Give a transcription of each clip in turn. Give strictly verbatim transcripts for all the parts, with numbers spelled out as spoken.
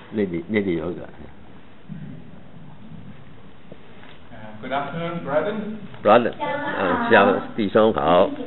那里那里有个。 Good afternoon, brethren. Brother， 呃，小弟兄好。 Uh,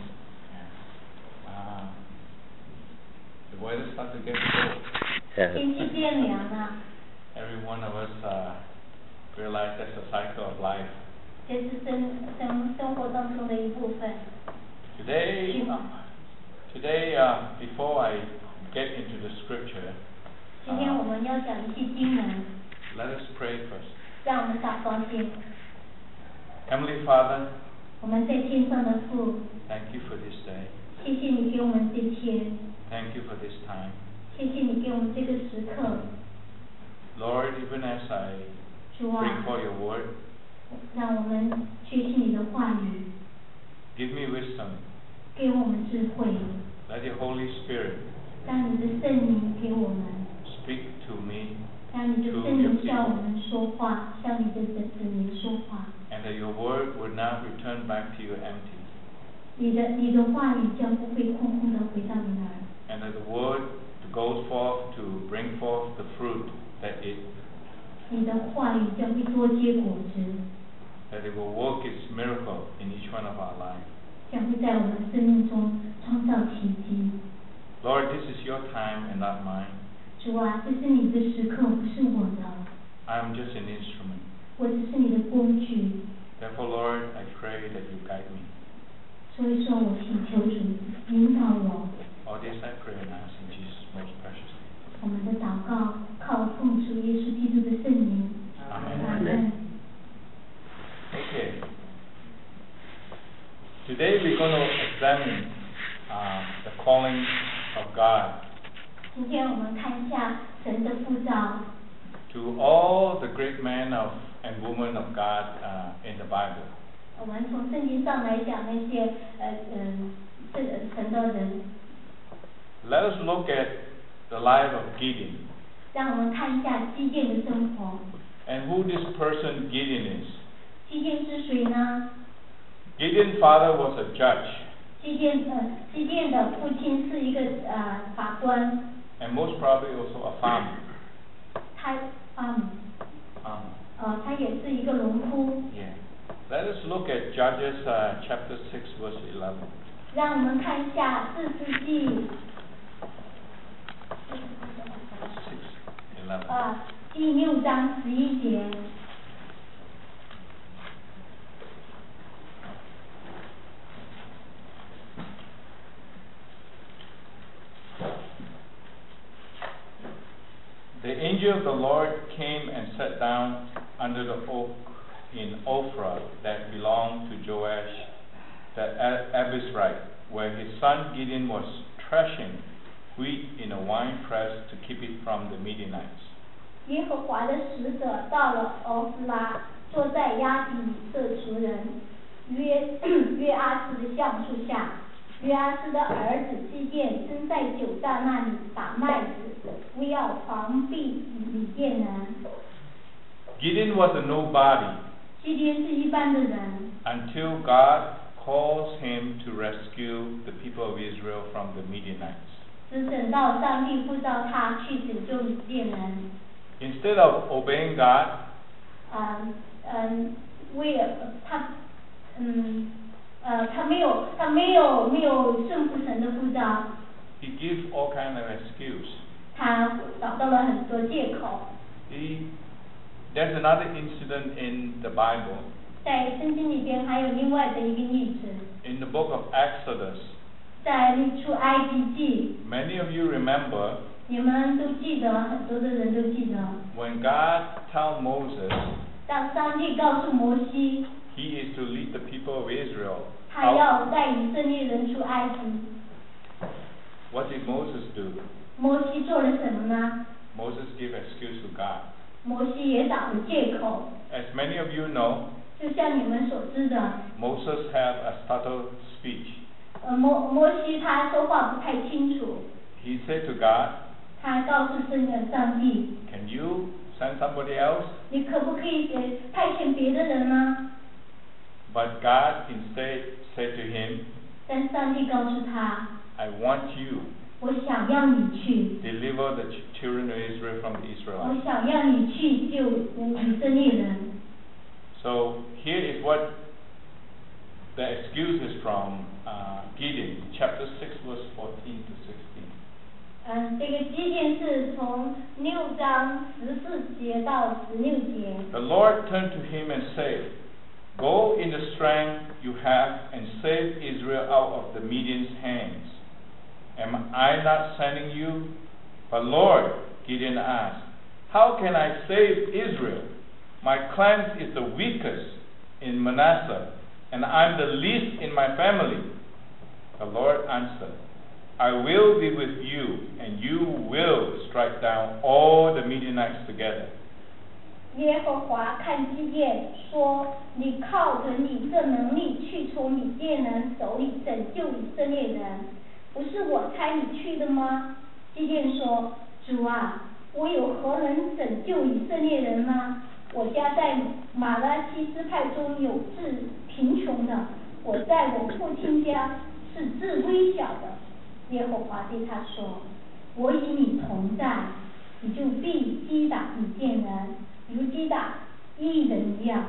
the weather starts to get cold. 天气变凉了。 Every one of us uh, realize that's a cycle of life. 这是生生生活当中的一部分。 Today, uh, today, uh, before I get into the scripture, 今天我们要讲一些经文。 Let us pray first. 让我们祷告先。 Heavenly Father, 我们在天上的父， thank you for this day. 谢谢你给我们这天， Thank you for this time. 谢谢你给我们这个时刻。 Lord, even as I 主啊， bring forth your word, 让我们学习你的话语， give me wisdom. 给我们智慧， Let your Holy Spirit 让你的圣灵给我们， speak to me, 让你的圣灵向我们说话，向你的子民说话。 and that your word would not return back to you empty. 你的你的话语将不会空空的回到你那儿。 And that the word goes forth to bring forth the fruit that it 你的话语将会多结果子， that it will work its miracle in each one of our lives. 将会在我们生命中创造奇迹。 Lord, this is your time and not mine. 主啊，这是你的时刻，不是我的。 I am just an instrument. 我只是你的工具。 Therefore, Lord, I pray that you guide me. 所以说我请求主引导我。 All this I pray and ask in Jesus' most precious name. 我们的祷告靠奉主耶稣基督的圣名。 Amen. Amen. Okay. Today we're going to examine uh, the calling of God. 今天我们看一下神的呼召。 To all the great men of and women of God uh, in the Bible. 我们从圣经上来讲那些呃嗯这个神的人。 Let us look at the life of Gideon. 让我们看一下基甸的生活。 And who this person Gideon is. 基甸是谁呢？ Gideon's father was a judge. 基甸呃基甸的父亲是一个呃法官。 And most probably also a farmer. 他嗯 Um, 呃他也是一个农夫。 yeah. Let us look at Judges uh, chapter six verse eleven. 让我们看一下士师记。 six eleven. 啊，第六章十一节。 The angel of the Lord came and sat down under the oak in Ophrah that belonged to Joash the Abiezrite, where his son Gideon was threshing wheat in a winepress to keep it from the Midianites. 耶和华的使者到了俄弗拉，坐在亚比色族人约约阿斯的橡树下。约阿斯的儿子基甸正在酒榨那里打麦子，为要防避米甸人。 Gideon was a nobody 基甸是一般的人， until God calls him to rescue the people of Israel from the Midianites. 只等到上帝呼召他去拯救米甸人。 Instead of obeying God, 嗯嗯，为了他，嗯。呃，他没有，他没有没有顺服神的呼召。 he gives all kind of excuse. 他找到了很多借口。 He, there's another incident in the Bible. 在圣经里边还有另外的一个例子。 In the book of Exodus. 在列出埃及记。 Many of you remember. 你们都记得，很多的人都记得。 When God told Moses. 当上帝告诉摩西。 He is to lead the people of Israel. 他要带以色列人出埃及。 What did Moses do? 摩西做了什么呢？ Moses gave excuse to God. 摩西也找了借口。 As many of you know. 就像你们所知的。 Moses have a stuttered speech. 呃，摩摩西他说话不太清楚。 He said to God. 他告诉圣的上帝。 Can you send somebody else? 你可不可以给派遣别的人呢？ But God instead said to him. 但上帝告诉他。 I want you 我想要你去， deliver the ch- children of Israel from the 我 Israelites. 想要你去救以色列人。 So here is what the excuse is from uh, Gideon, chapter six, verse fourteen to sixteen. 嗯，这个基甸是从六章十四节到十六节。 The Lord turned to him and said, Go in the strength you have and save Israel out of the Midian's hands. Am I not sending you? But Lord, Gideon asked, How can I save Israel? My clan is the weakest in Manasseh, and I'm the least in my family. The Lord answered, I will be with you, and you will strike down all the Midianites together. 耶和华看基甸说：“你靠着你这能力去从米甸人手里拯救以色列人，不是我差你去的吗？”基甸说：“主啊，我有何能拯救以色列人呢？我家在马拉西支派中有至贫穷的，我在我父亲家是至微小的。”耶和华对他说：“我与你同在，你就必击打米甸人，如击打异人一样。”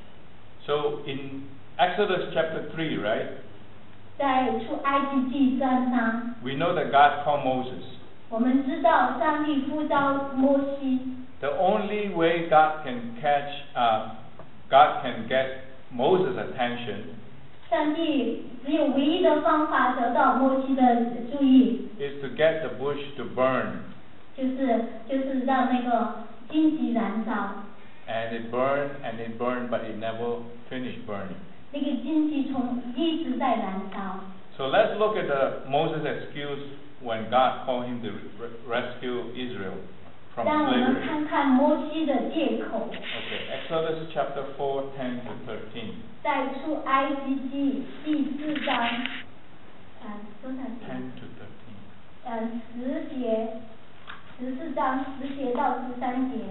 So in Exodus chapter three, right, 在出埃及记三章， we know that God called Moses. 我们知道上帝呼召摩西， The only way God can catch, uh, God can get Moses' attention 上帝只有唯一的方法得到摩西的注意， is to get the bush to burn. 就是就是让那个荆棘燃烧， And it burned and it burned, but it never finished burning. 那个荆棘丛一直在燃烧。 So let's look at the Moses' excuse when God called him to re- rescue Israel from 让我们 slavery. 看看摩西的借口， Okay, Exodus chapter four, ten to thirteen. 在出埃及记第四章，呃，多少节？ ten to thirteen. 呃，十节，十四章十节到十三节。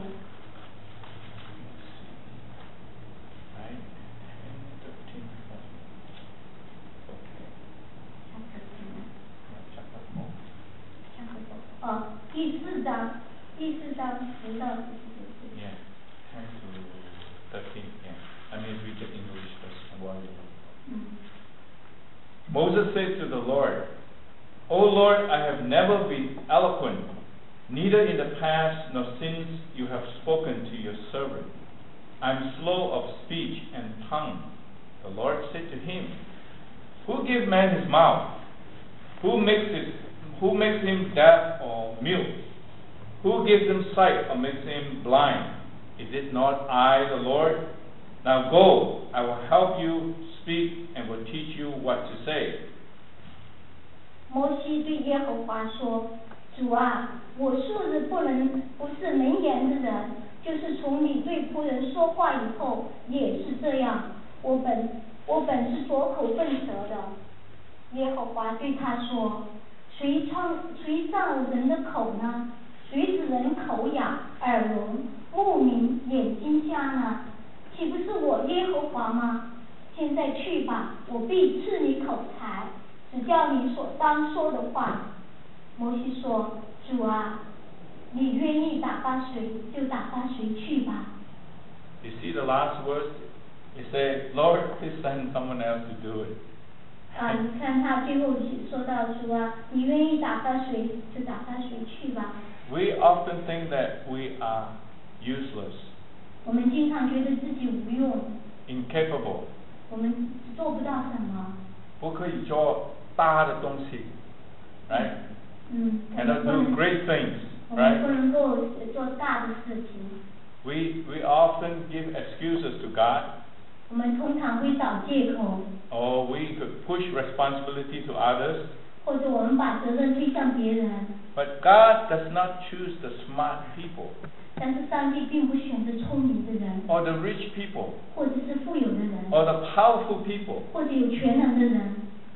Right? ten, thirteen, fourteen. Okay. Yeah, chapter four. 哦，第四章，第四章十到十四节。 Yeah, ten to thirteen. Yeah. Let me read the English first while you look. 嗯。 Moses said to the Lord, O Lord, I have never been eloquent, neither in the past nor since you have spoken to your servant. I am slow of speech and tongue. The Lord said to him, Who gives man his mouth? Who makes it? Who makes him deaf or mute? Who gives him sight or makes him blind? Is it not I, the Lord? Now go, I will help you speak and will teach you what to say. 摩西对耶和华说：“主啊，我素日不能不是能言的人，就是从你对仆人说话以后也是这样。我本我本是拙口笨舌的。”耶和华对他说：“谁创谁造人的口呢？谁使人口哑、耳聋、目明、眼睛瞎呢？岂不是我耶和华吗？现在去吧，我必赐你口才。”只叫你所当说的话。摩西说：“主啊，你愿意打发谁就打发谁去吧。” You see the last verse? He said, Lord, please send someone else to do it. 啊，你看他最后说到主啊，你愿意打发谁就打发谁去吧。 We often think that we are useless, 我们经常觉得自己无用， incapable, 我们做不到什么。 不可以做大的东西, right? 嗯，我 Cannot 们不 do 能， great things, 我们不 right? 能够做大的事情。 We, we often give excuses to God, 我们通常会找借口， or we could push responsibility to others, 或者我们把责任推向别人。 but God does not choose the smart people, 但是上帝并不选择聪明的人， or the rich people, 或者是富有的人， or the powerful people. 或者有权能的人。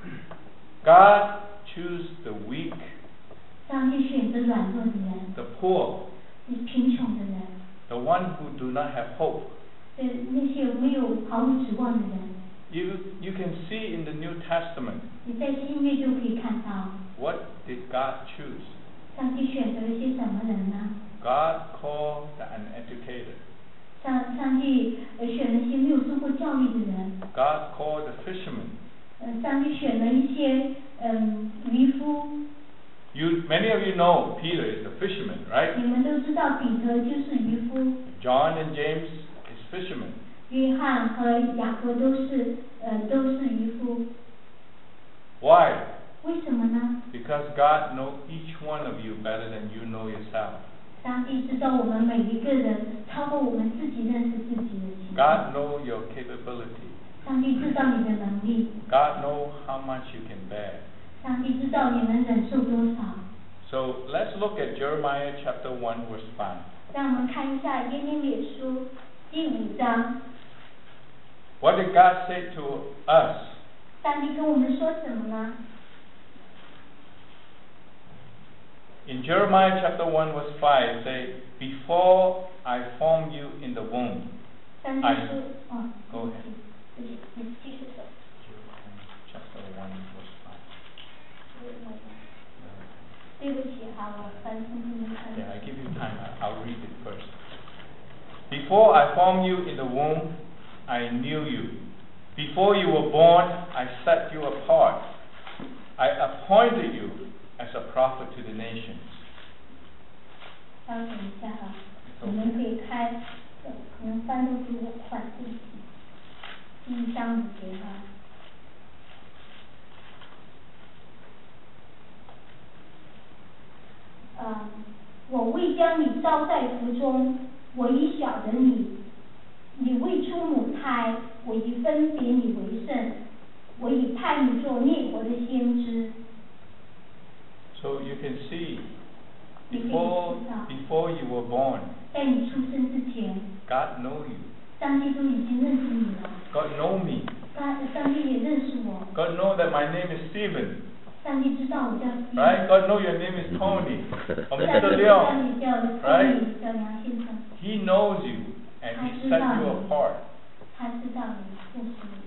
God chooses the weak, 上帝选择软弱的人， the poor, 是贫穷的人， the one who do not have hope. 对那些没有毫无指望的人。 You, you can see in the New Testament, 你在新约就可以看到， what did God choose? 上帝选择了些什么人呢？ God called the uneducated. 上上帝呃选了一些没有受过教育的人， God called the fishermen. 呃，上帝选了一些嗯渔夫。 You, many of you know Peter is the fisherman, 你 right? 们都知道彼得就是渔夫， John and James is fishermen. 约翰和雅各都是呃都是渔夫。 Why? 为什么呢？ Because God knows each one of you better than you know yourself. 上帝知道我们每一个人超过我们自己认识自己的情况。 God knows your capability. 上帝知道你的能力， God knows how much you can bear. 上帝知道你能忍受多少。 So let's look at Jeremiah chapter one verse five. 让我们看一下耶利米书第五章， What did God say to us? 上帝跟我们说什么呢？ In Jeremiah chapter one verse five, it say, Before I formed you in the womb. 上帝 I 说，哦， Go ahead. 你你继续说。 Jeremiah chapter one verse five. 对不起哈，我翻圣经没看。 Yeah, I give you time. I- I'll read it first. Before I formed you in the womb, I knew you. Before you were born, I set you apart. I appointed you as a prophet to the nations. 稍等一下哈，我们可以开，呃可能翻的比我快，对不起。第一章五节哈。呃，我未将你招在腹中，我已晓得你；你未出母胎，我已分别你为圣，我已派你做灭国的先知。 So you can see, 你可以 before, 知道， before you were born, 在你出生之前， God know you. 上帝都已经认识你了。 God know me. 上上帝也认识我， God know that my name is Stephen. 上帝知道我叫 Steve， Right? God know your name is Tony or 上 Mister 帝知道 Leong. 你叫 Right? Tony，叫梁先生， He knows you and He set you apart. 他知道你，认识你。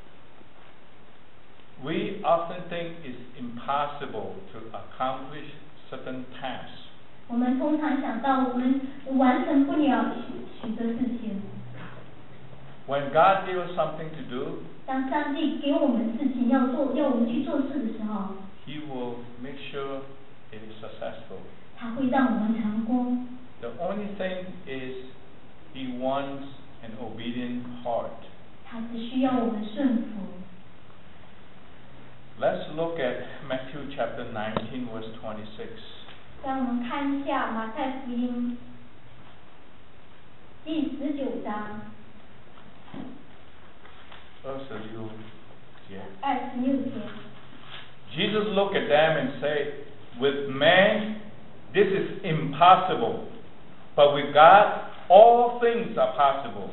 We often think it's impossible to accomplish certain tasks. 我们通常想到我们完成不了许许多事情。 When God gives us something to do, 当上帝给我们事情要做，要我们去做事的时候， He will make sure it is successful. 他会让我们成功。 The only thing is He wants an obedient heart. 他只需要我们顺服。 Let's look at Matthew chapter nineteen verse twenty-six. 让我们看一下马太福音第十九章二十六节。 二十六节。 Jesus looked at them and said, With man, this is impossible, but with God, all things are possible.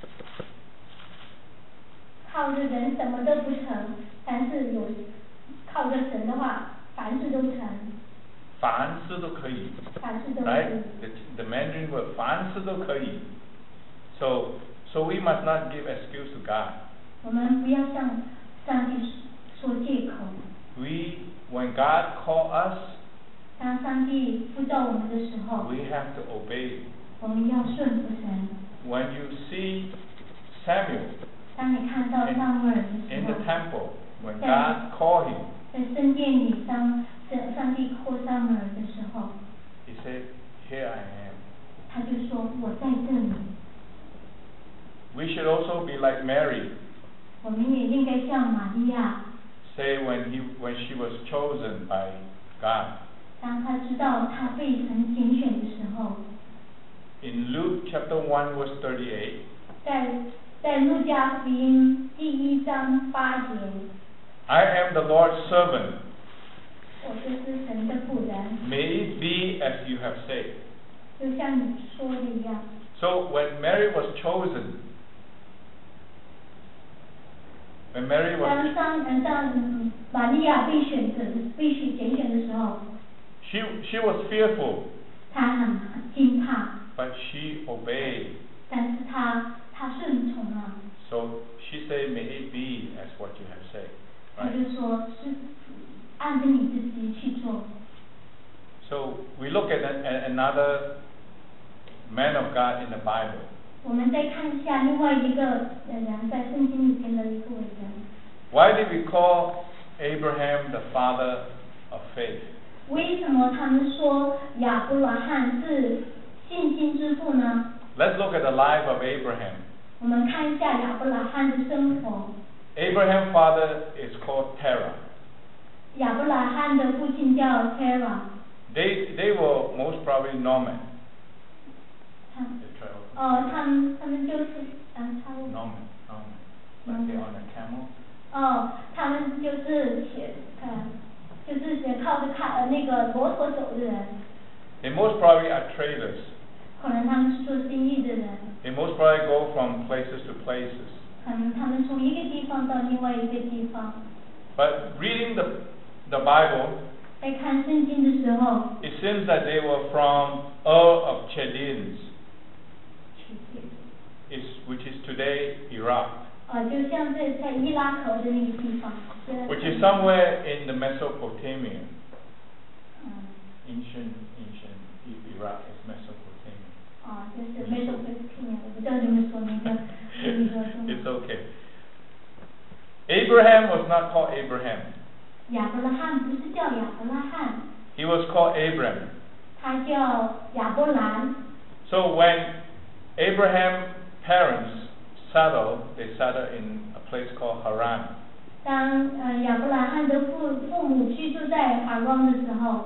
靠着人什么都不成，但是有靠着神的话，凡事都成， 凡事都可以。 凡事都可 Right? 以。 The, the Mandarin word, 凡事都可以. So, so we must not give excuse to God. 我们不要向上帝说借口。 We, when God call us, 当上帝呼召我们的时候， we have to obey. 我们要顺服神。 When you see Samuel 当你看到撒母耳的 in 时 the 候， temple, when Yeah. God called him, 在圣殿里上上上帝呼撒母耳的时候， he said, Here I am. 他就说我在这里。 We should also be like Mary. 我们也应该像玛利亚， Say when he when she was chosen by God. 当他知道他被神拣选的时候， In Luke chapter one verse thirty-eight, 在在路加福音第一章八节， I am the Lord's servant. 我就是神的仆人， May it be as you have said. 就像你说的一样。 So when Mary was chosen, when Mary 当 was 当嗯当嗯玛利亚被选择被选拣选的时候， she she was fearful, 她很惊怕， but she obeyed. 但是她她顺从了， So she said, May it be as what you have said. 她 Right? 就说是按着你自己去做。 So we look at, a, at another man of God in the Bible. 我们再看一下另外一个人在圣经里边的一个伟人。 Why did we call Abraham the father of faith? 为什么他们说亚伯拉罕是信心之父呢？ Let's look at the life of Abraham. 我们看一下亚伯拉罕的生活。 Abraham's father is called Terah. 亚伯拉罕的父亲叫 Terah。 They they were most probably Norman. 他哦，他们他们就是嗯，他 Norman, Norman. Like they're on a camel. 哦，他们就是写呃，就是靠着看呃那个骆驼走的人。 They most probably are traders. 可能他们是做生意的人。 They most probably go from places to places. 可能他们从一个地方到另外一个地方。 But reading the the Bible, 在看圣经的时候 it seems that they were from Ur of Chaldeans, is which is today Iraq. 啊，就像在在伊拉克的那个地方。 Which is somewhere in the Mesopotamia. 嗯。 Ancient, ancient Iraq is Mesopotamia. 啊，就是 Mesopotamia， 我不知道你们说那个那个什么。 It's okay. Abraham was not called Abraham. 亚伯拉罕不是叫亚伯拉罕。 He was called Abram. 他叫亚伯兰。 So when Abraham's parents settled, they settled in a place called Haran. 当呃亚伯拉罕的父父母居住在哈ran的时候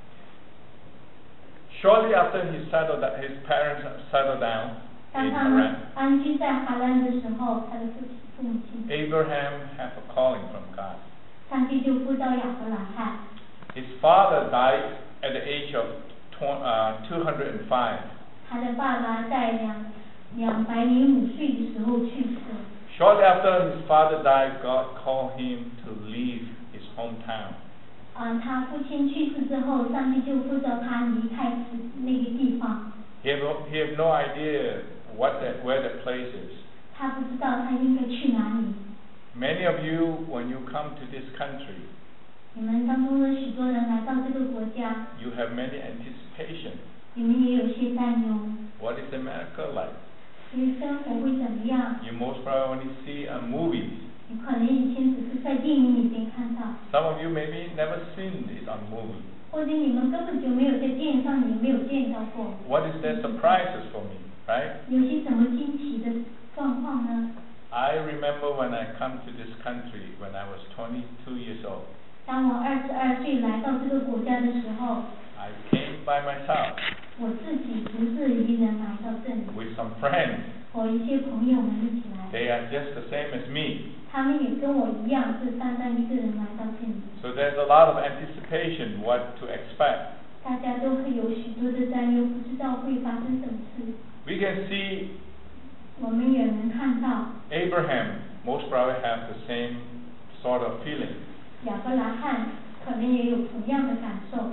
，Shortly after he settled, his parents settled down 当 in 他们 Haran. 安居在哈兰的时候，他的父亲父母亲 Abraham had a calling from God. 上帝就呼召亚伯拉罕。 His father died at the age of uh, two hundred five. 他的爸爸在两两百零五岁的时候去世。 Shortly after his father died, God called him to leave his hometown. 啊，他父亲去世之后，上帝就呼召他离开那个地方。 He had no, he had no idea what that, where that place is. 他不知道他应该去哪里。 Many of you, when you come to this country, 你们当中的许多人来到这个国家， you have many anticipation. 你们也有些担忧。 What is America like? 你的生活会怎么样？ You most probably only see a movie. 你可能以前只是在电影里边看到。 Some of you maybe never seen it on movie. 或者你们根本就没有在电影上也没有见到过。 What is their surprises for me, right? 有些什么惊奇的状况呢？ I remember when I come to this country when I was twenty-two years old. 当我二十二岁来到这个国家的时候， I came by myself 我自己独自一人来到这里， with some friends. 和一些朋友们一起来。 They are just the same as me. 他们也跟我一样，是单单一个人来到这里。 So there's a lot of anticipation what to expect. 大家都会有许多的担忧，不知道会发生什么事。 We can see 我们也能看到 Abraham most probably have the same sort of feeling. 亚伯拉罕可能也有同样的感受。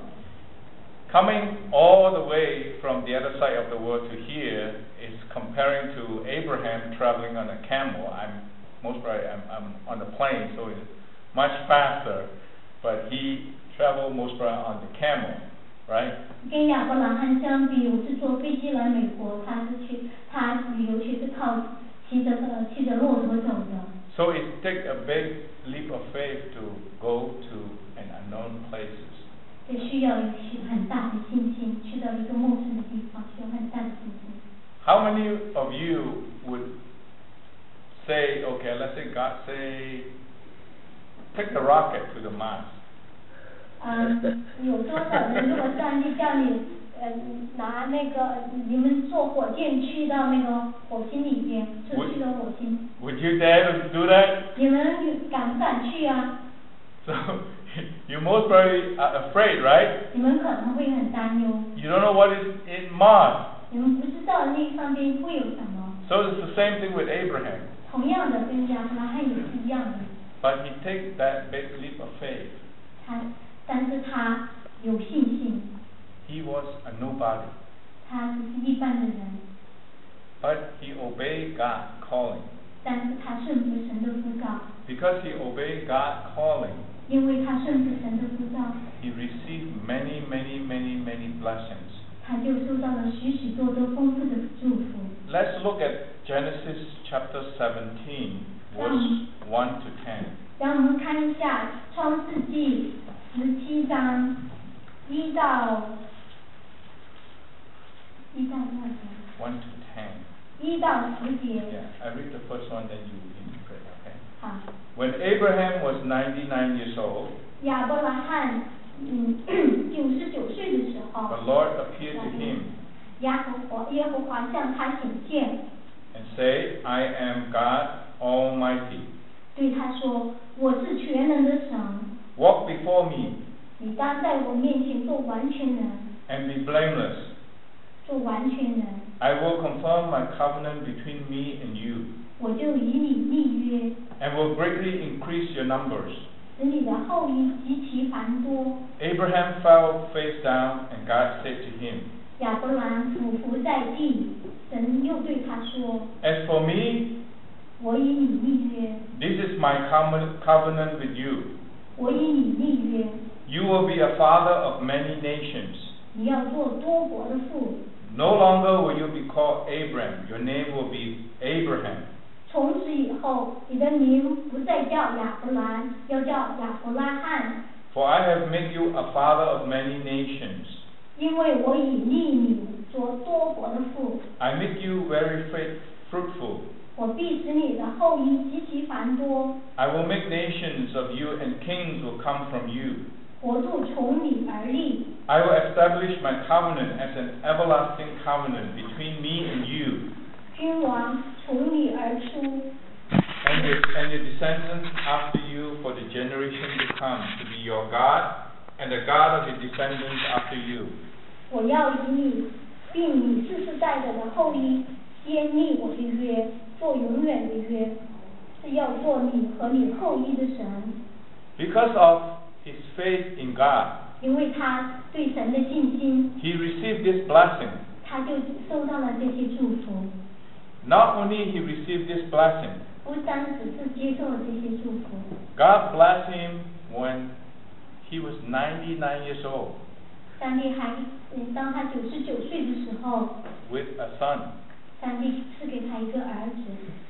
Coming all the way from the other side of the world to here is comparing to Abraham traveling on a camel. I'm most probably I'm, I'm on the plane, so it's much faster, but he traveled most probably on the camel, right? 跟亚伯拉罕相比，我是坐飞机来美国，他是去他旅游却是靠骑着呃骑着骆驼走的。 So it takes a big leap of faith to go to an unknown places. 这需要有很大的信心，去到一个陌生的地方，需要很大的信心。 How many of you would say, okay, let's say God say, take the rocket to the Mars? 嗯，有多少人如果上帝叫你呃拿那个你们坐火箭去到那个火星里边，就去到火星。 Would you dare to do that? 你们敢不敢去啊？ So you most probably are afraid, right? 你们可能会很担忧。 You don't know what is in Mars. 你们不知道那上边会有什么。 So it's the same thing with Abraham. 同样的，跟亚伯拉罕也是一样的。 But he takes that big leap of faith. 他，但是他有信心。 He was a nobody. 他只是一般的人。 But he obeyed God calling. 但是他顺服神的呼召。 Because he obeyed God calling. 因为他顺服神的呼召， he received many, many, many, many blessings. 他就受到了许许多多丰富的祝福。 Let's look at Genesis chapter seventeen, verse one to ten. 让我们看一下创世纪十七章一到一到多少节？ one to ten. 一到十节。 Yeah, I read the first one, then you interpret, okay? 好， When Abraham was ninety-nine years old, 亚伯拉罕嗯九十九岁的时候， the Lord appeared to him 耶和华耶和华向他显现， and said, I am God Almighty. 对他说：“我是全能的神， Walk before me 你当在我面前做完全人， and be blameless. 做完全人， I will confirm my covenant between me and you, 我就与你立约， and will greatly increase your numbers. 使你的后裔极其繁多。” Abraham fell face down, and God said to him, 亚伯兰俯伏在地，神又对他说 As for me,：“ 我与你立约， this is my covenant covenant with you. 我与你立约， You will be a father of many nations. 你要做多国的父。 No longer will you be called Abram. Your name will be Abraham. 从此以后，你的名不再叫亚伯兰，要叫亚伯拉罕， For I have made you a father of many nations. 因为我已立你做多国的父。 I make you very faith- fruitful. 我必使你的后裔极其繁多， I will make nations of you, and kings will come from you. 国度从你而立。 I will establish my covenant as an everlasting covenant between me and you, 君王从你而出， and your, and your descendants after you for the generation to come, to be your God, and the God of your descendants after you. 我要与你，并你世世代代的后裔坚立我的约，做永远的约，是要做你和你后裔的神。 Because of his faith in God, 因为他对神的信心， he received this blessing. 他就收到了这些祝福。 Not only he received this blessing, 不单只是接受了这些祝福， God blessed him when he was ninety-nine years old 上帝还，嗯，当他九十九岁的时候， with a son. 上帝赐给他一个儿子。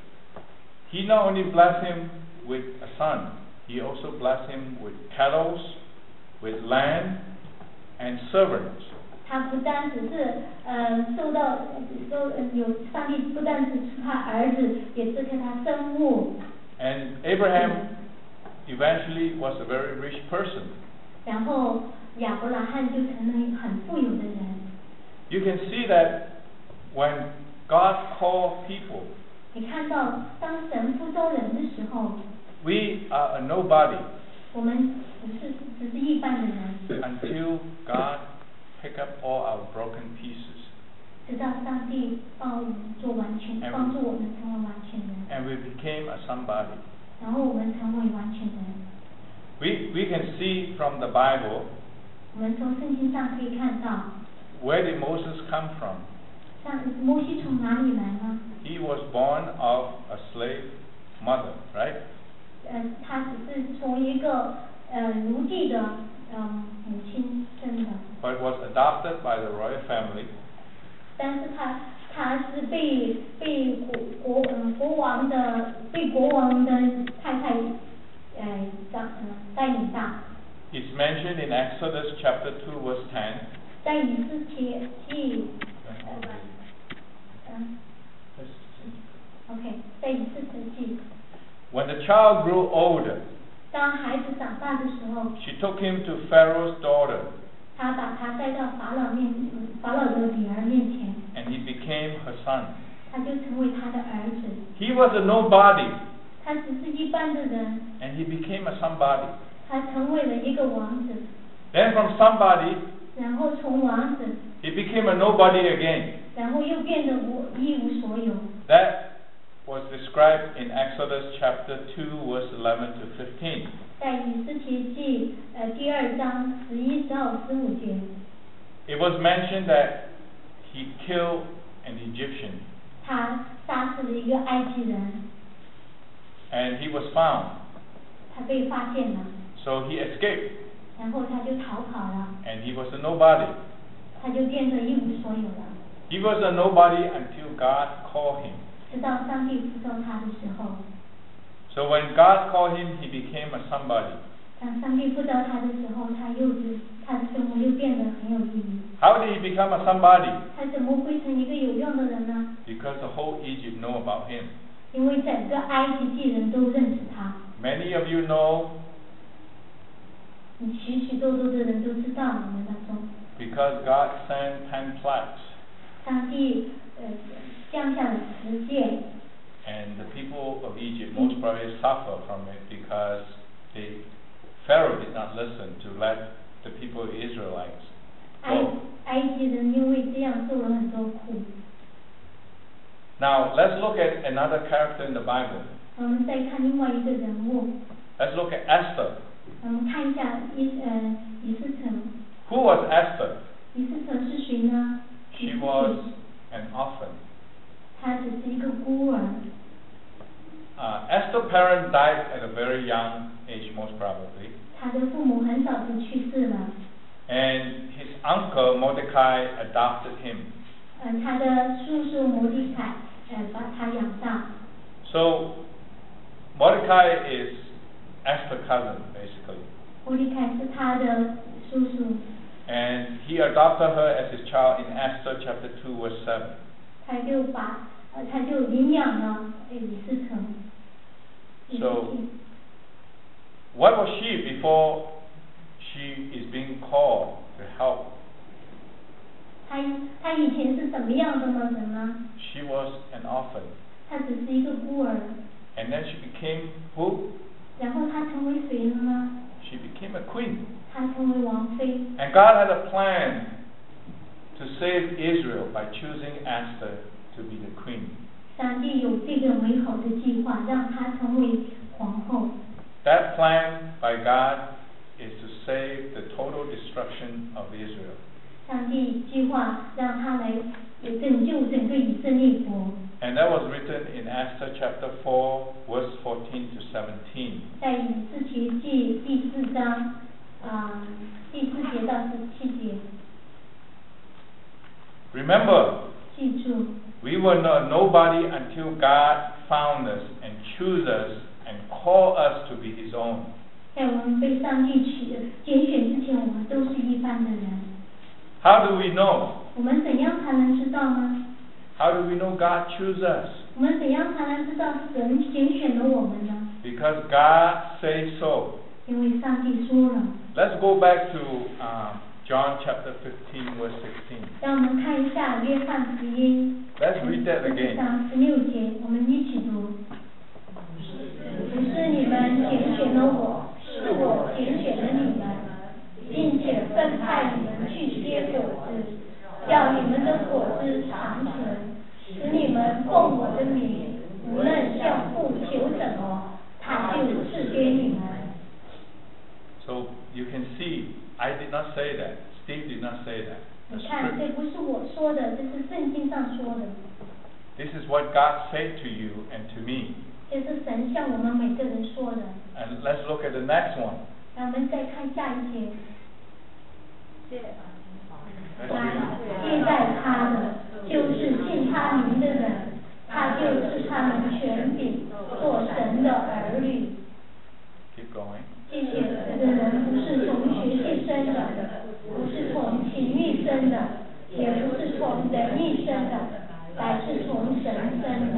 He not only blessed him with a son, he also blessed him with cattle, with land, and servants. 他不单只是呃受到受呃有上帝不单只赐他儿子，也赐给他生物。 And Abraham eventually was a very rich person. 然后亚伯拉罕就成了很富有的人。 You can see that when God called people, 你看到当神呼召人的时候， we are a nobody 我们不是只是一般的人， until God pick up all our broken pieces. 直到上帝帮我们做完全， And 帮助我们成为完全人， and we became a somebody. 然后我们成为完全人。 We, we can see from the Bible, 我们从圣经上可以看到， where did Moses come from? 像摩西从哪里来呢？ He was born of a slave mother, right? 呃，他只是从一个呃奴隶的呃母亲生的， But was adopted by the royal family. 但是他他是被被国国呃国王的被国王的太太呃长呃带领大。 It's mentioned in Exodus chapter two, verse ten. 在以斯帖记，嗯 ，OK， 在以斯帖记， When the child grew older, 当孩子长大的时候， she took him to Pharaoh's daughter, 他把他带到法老面法老的女儿面前， and he became her son. 他就成为他的儿子。 He was a nobody, 他只是一般的人， and he became a somebody. 他成为了一个王子， Then from somebody, 然后从王子， he became a nobody again. 然后又变得无一无所有。 That was described in Exodus chapter two, verse eleven to fifteen. 在以斯帖记呃第二章十一、十二、十五节， It was mentioned that he killed an Egyptian, 他杀死了一个埃及人， and he was found. 他被发现了。 So he escaped. 然后他就逃跑了， And he was a nobody. 他就变得一无所有了。 He was a nobody until God called him. 直到上帝呼召他的时候， So when God called him, he became a somebody. 当上帝呼召他的时候，他又是他的生活又变得很有意义。 How did he become a somebody? 他怎么会成一个有用的人呢？ Because the whole Egypt know about him. 因为整个埃及地人都认识他， Many of you know 你许许多多的人都知道你们当中， because God sent ten plagues. 上帝呃降下了十诫， And the people of Egypt most probably suffer from it because they, Pharaoh did not listen to let the people of Israelites 埃 go. 埃及人因为这样受了很多苦。 Now let's look at another character in the Bible. 我们再看另外一个人物， Let's look at Esther. 我们看一下以呃以斯城， Who was Esther? 以斯城是谁呢？ She was an orphan. 她只是一个孤儿。 Uh, Esther's parents died at a very young age, most probably. 她的父母很早就去世了， And his uncle Mordecai adopted him. 呃，她的叔叔摩迪凯呃把她养大。 So Mordecai is Esther's cousin, basically. 摩迪凯是她的叔叔， And he adopted her as his child in Esther chapter two, verse seven. 他就把呃他就领养了呃以斯城。 So what was she before she is being called to help? 他他以前是什么样的呢人呢？ She was an orphan. 他只是一个孤儿， And then she became who? 然后他成为谁了呢？ She became a queen. 他成为王妃。 And God had a plan to save Israel by choosing Esther to be the queen. 上帝有这个美好的计划，让她成为皇后。 That plan by God is to save the total destruction of Israel. 上帝计划让她来拯救整个以色列国。 And that was written in Esther chapter four, verse fourteen to seventeen. 在以斯帖记第四章啊、呃、第四节到十七节。 Remember, 记住， we were no, nobody until God found us and chose us and called us to be His own. 在我们被上帝取拣选之前，我们都是一般的人。 How do we know? 我们怎样才能知道呢？ How do we know God chose us? 我们怎样才能知道神拣选了我们呢？ Because God says so. 因为上帝说了。 Let's go back to uh, John chapter fifteen, verse sixteen. 让我们看一下约翰福音 Let's read that 十 again. 章十六节，我们一起读。不是你们拣选了我，是我拣选了你们，并且分派你们去结果子，叫你们的果子长存，使你们奉我的名，无论向父求什么，他就赐给你们。 So you can see, I did not say that. Steve did not say that. 你看，这不是我说的，这是圣经上说的。 This is what God said to you and to me. 这是神向我们每个人说的。 And let's look at the next one. 让我们再看下一节。 Let's 那 read. 接待他的，就是信他名的人，他就是他们权柄，做神的儿女。 Keep going. 这些的人不是从学习生的，不是从情欲生的，也不是从人意生的，乃是从神生的。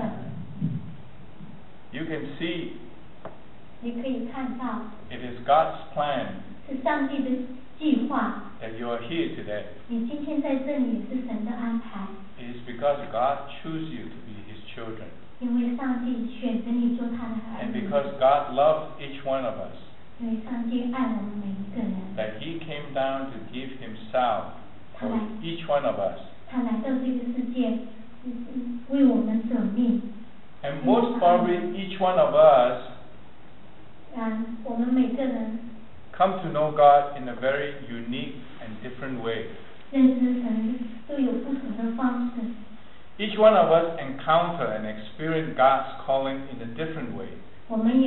You can see 你可以看到， it is God's plan 是上帝的计划。 that you are here today. 你今天在这里是神的安排， It is because God chose you to be His children. 因为上帝选择你做他的儿 And 女， because God loves each one of us. 因为上帝爱我们每一个人。 That He came down to give Himself for each one of us. 他来到这个世界，嗯嗯为我们舍命。 And most probably each one of us 嗯，我们每个人 come to know God in a very unique and different way. 认识神都有不同的方式。 Each one of us encounter and experience God's calling in a different way. 我们也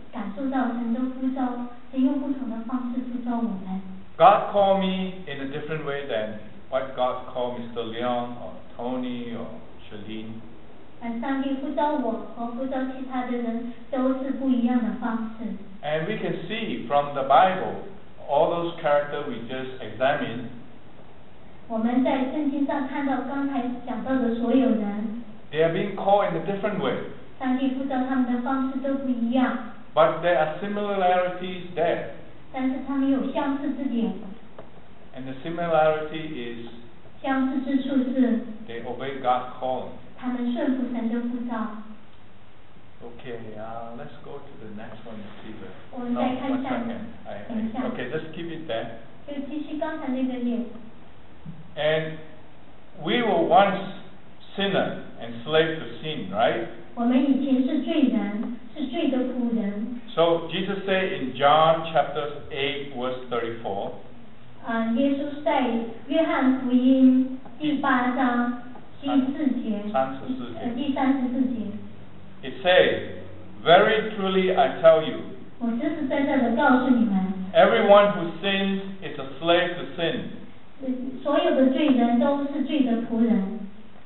感受到神的呼召，神用不同的方式呼召我们。 God called me in a different way than what God called Mister Leon or Tony or Shalene. 而上帝呼召我和呼召其他的人都是不一样的方式。 And we can see from the Bible, all those characters we just examined. 我们在圣经上看到刚才讲到的所有人， They are being called in a different way. 上帝呼召他们的方式都不一样。 But there are similarities there. 但是他们有相似之点。 And the similarity is 相似之处是 they obey God's calling. 他们顺服神的呼召。 Okay, uh, let's go to the next one and see the. 我们 No, 再看 one 下面 second. I, 等一下 I, okay, just keep it there. 就继续刚才那个念。 And we were once sinner and slave to sin, right? 我们以前是罪人，是罪的仆人。 So Jesus said in John chapter eight verse thirty-four. 啊，耶稣在约翰福音第八章第四节，呃，第三十四节。 It says, "Very truly I tell you." 我实实在在的告诉你们。 Everyone who sins is a slave to sin. 所有的罪人都是罪的仆人。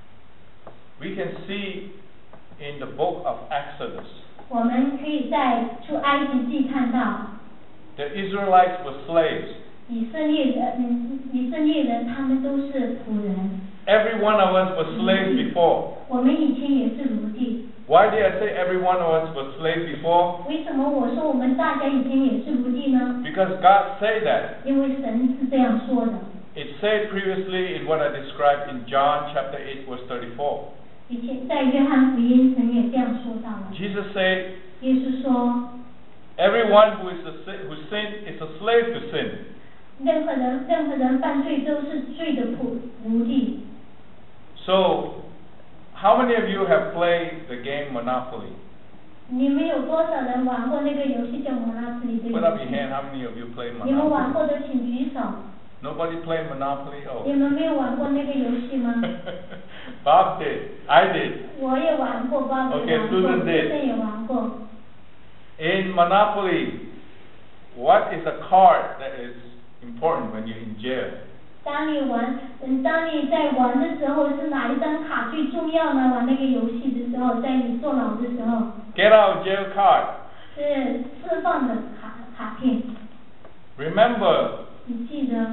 We can see in the book of Exodus. 我们可以在出埃及记看到。 The Israelites were slaves. 以色列人，嗯，以色列人他们都是仆人。 Every one of us was slaves before. 我们以前也是奴隶。 Why did I say every one of us was slaves before? 为什么我说我们大家以前也是奴隶呢？ Because God said that. 因为神是这样说的。 It said previously in what I described in John chapter eight verse thirty-four. 以前在约翰福音神也这样说到了。 Jesus said, 耶稣说 everyone who is a, who sin is a slave to sin. 任何人任何人犯罪都是罪的仆奴隶。 So, how many of you have played the game Monopoly? 你们有多少人玩过那个游戏叫蒙拉斯里的游 Put up your 戏？ hand. How many of you play 你们玩 Monopoly? 过的请举手。 Nobody played Monopoly? 你 Oh. 们没有玩过那个游戏吗？ Bob did. I did. 我也玩过，爸爸 Okay, 也玩过， Susan did. 先生也玩过。 In Monopoly, what is a card that is important when you're in jail? 当你玩，嗯，当你在玩的时候，是哪一张卡最重要呢？玩那个游戏的时候，在你坐牢的时候。 Get out jail card. 是释放的卡卡片。 Remember, 你记得，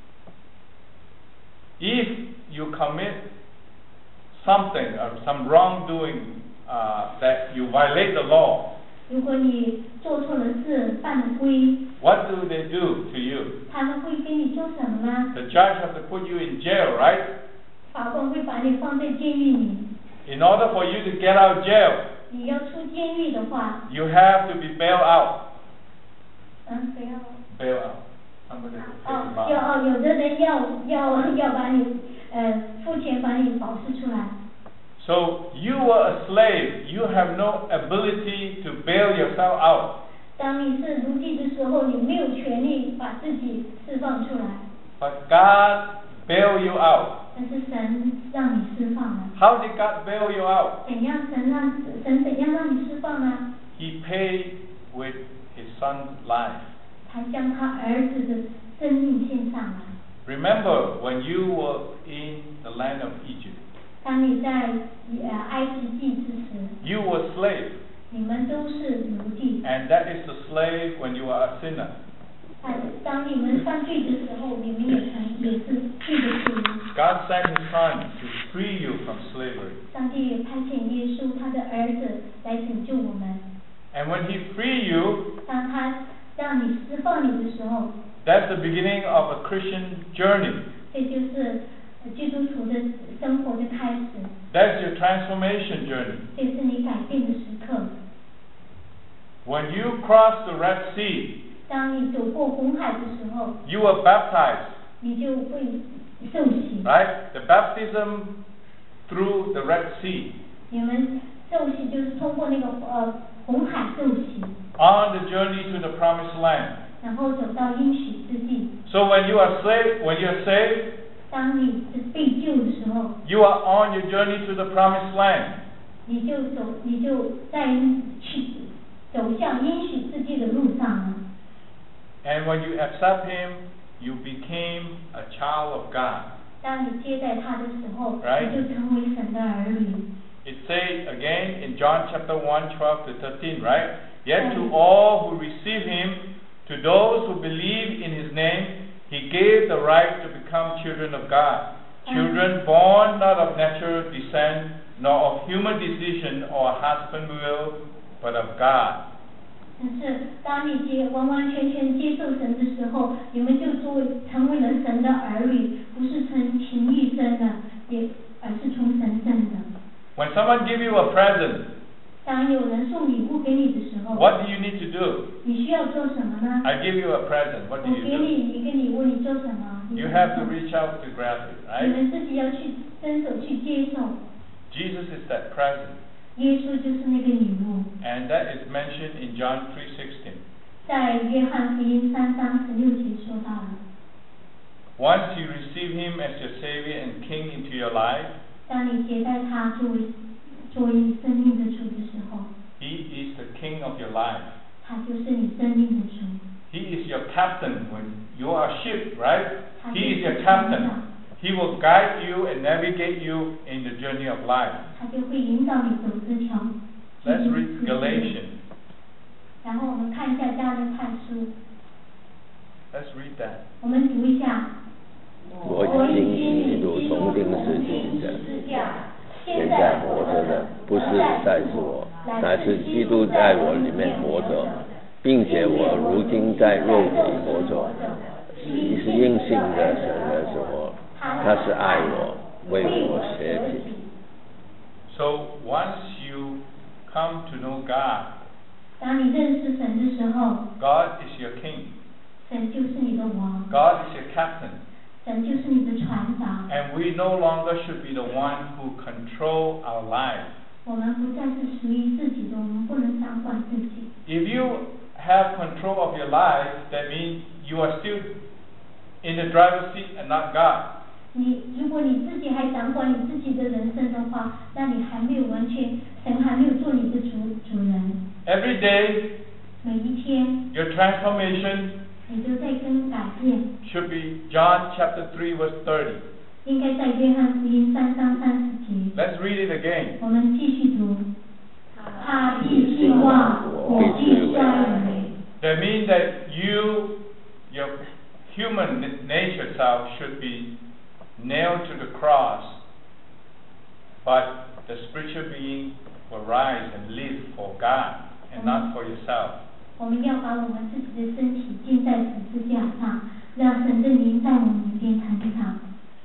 if you commit something or some wrongdoing uh, that you violate the law, 如果你做错了事，犯了规， what do they do to you? 他们会给你做什么呢？ The judge has to put you in jail, right? 法官会把你放在监狱里。 In order for you to get out of jail, 你要出监狱的话， you have to be bailed out. 嗯，不要。 Bail out. Somebody to take 哦 you，out. 要哦，有的人要要要把你呃付钱把你保释出来。 So you were a slave. You have no ability to bail yourself out. 当你是奴隶的时候，你没有权利把自己释放出来。 But God bailed you out. 但是神让你释放了。 How did God bail you out? 怎样神让神怎样让你释放呢？ He paid with His Son's life. 他将他儿子的生命献上了。 Remember when you were in the land of Egypt. 当你在呃埃及记之时， You were slave. 你们都是奴隶。 And that is the slave when you are a sinner. 哎，当你们犯罪的时候，你们也曾也是罪的仆人。 God sent His Son to free you from slavery. 上帝也派遣耶稣他的儿子来拯救我们。 And when He free you, 当他让你释放你的时候， that's the beginning of a Christian journey. 这就是基督徒的生活的开始。 That's your transformation journey. 这是你改变的时刻。 When you cross the Red Sea, 当你走过红海的时候， you were baptized, 你就会受洗。 right? The baptism through the Red Sea. 你们受洗就是通过那个呃红海受洗， On the journey to the promised land. 然后走到应许之地。 So when you are saved, when you are saved, 当你是被救的时候， you are on your journey to the promised land. 你就走，你就在去走向应许之地的路上了。 And when you accept Him, you became a child of God. 当你接待他的时候， Right. 你就成为神的儿女。 It says again in John chapter one, twelve to thirteen, right? Yet to all who receive Him, to those who believe in His name, He gave the right to become children of God. Children born not of natural descent, nor of human decision or husband will, but of God. 但是当你接完完全全接受神的时候，你们就作为成为了神的儿女，不是从情欲生的，也而是从神生的。 When someone give you a present, 当有人送礼物给你的时候， what do you need to do? 你需要做什么呢？ I give you a present. What do 我 you 给 do? 你一个礼物，你做什么？ You have to reach out to grab it, 你 right? 们自己要去伸手去接受。 Jesus is that present. 耶稣就是那个礼物。 And that is mentioned in John three sixteen. 在约翰福音三章十六节说到了。 Once you receive Him as your Savior and King into your life, 当你接待他作为作为你生命的主的时候， He is the King of your life. 他就是你生命的主。 He is your captain when you are a ship, right? He is your captain. He will guide you and navigate you in the journey of life. 他就会引导你走这条。 Let's read Galatians. 然后我们看一下加勒泰书， Let's read that. 我们读一下。 我已经一路从定十字架，现在活着的不是再是我，乃是基督在我里面活着，并且我如今在肉体活着。你是应信的神的是我，他是爱我，为我舍己。 So once you come to know God, 当你认识神的时候， God is your King. 神就是你的王， God is your captain. 神就是你的船长。 And we no longer should be the one who control our life. 我们不再是属于自己的，我们不能掌管自己。 If you have control of your life, that means you are still in the driver's seat and not God. 你如果你自己还掌管你自己的人生的话，那你还没有完全，神还没有做你的主主人。 Every day, 每一天， your transformation 你都在更改变。 should be John chapter three verse thirty. 应该在约翰福音三章三十节。 Let's read it again. 我们继续读。他必兴旺，我必衰微。 That means that you, your human nature self should be nailed to the cross, but the spiritual being will rise and live for God and not for yourself. 我们要把我们自己的身体钉在十字架上，让神的灵在我们里边成长。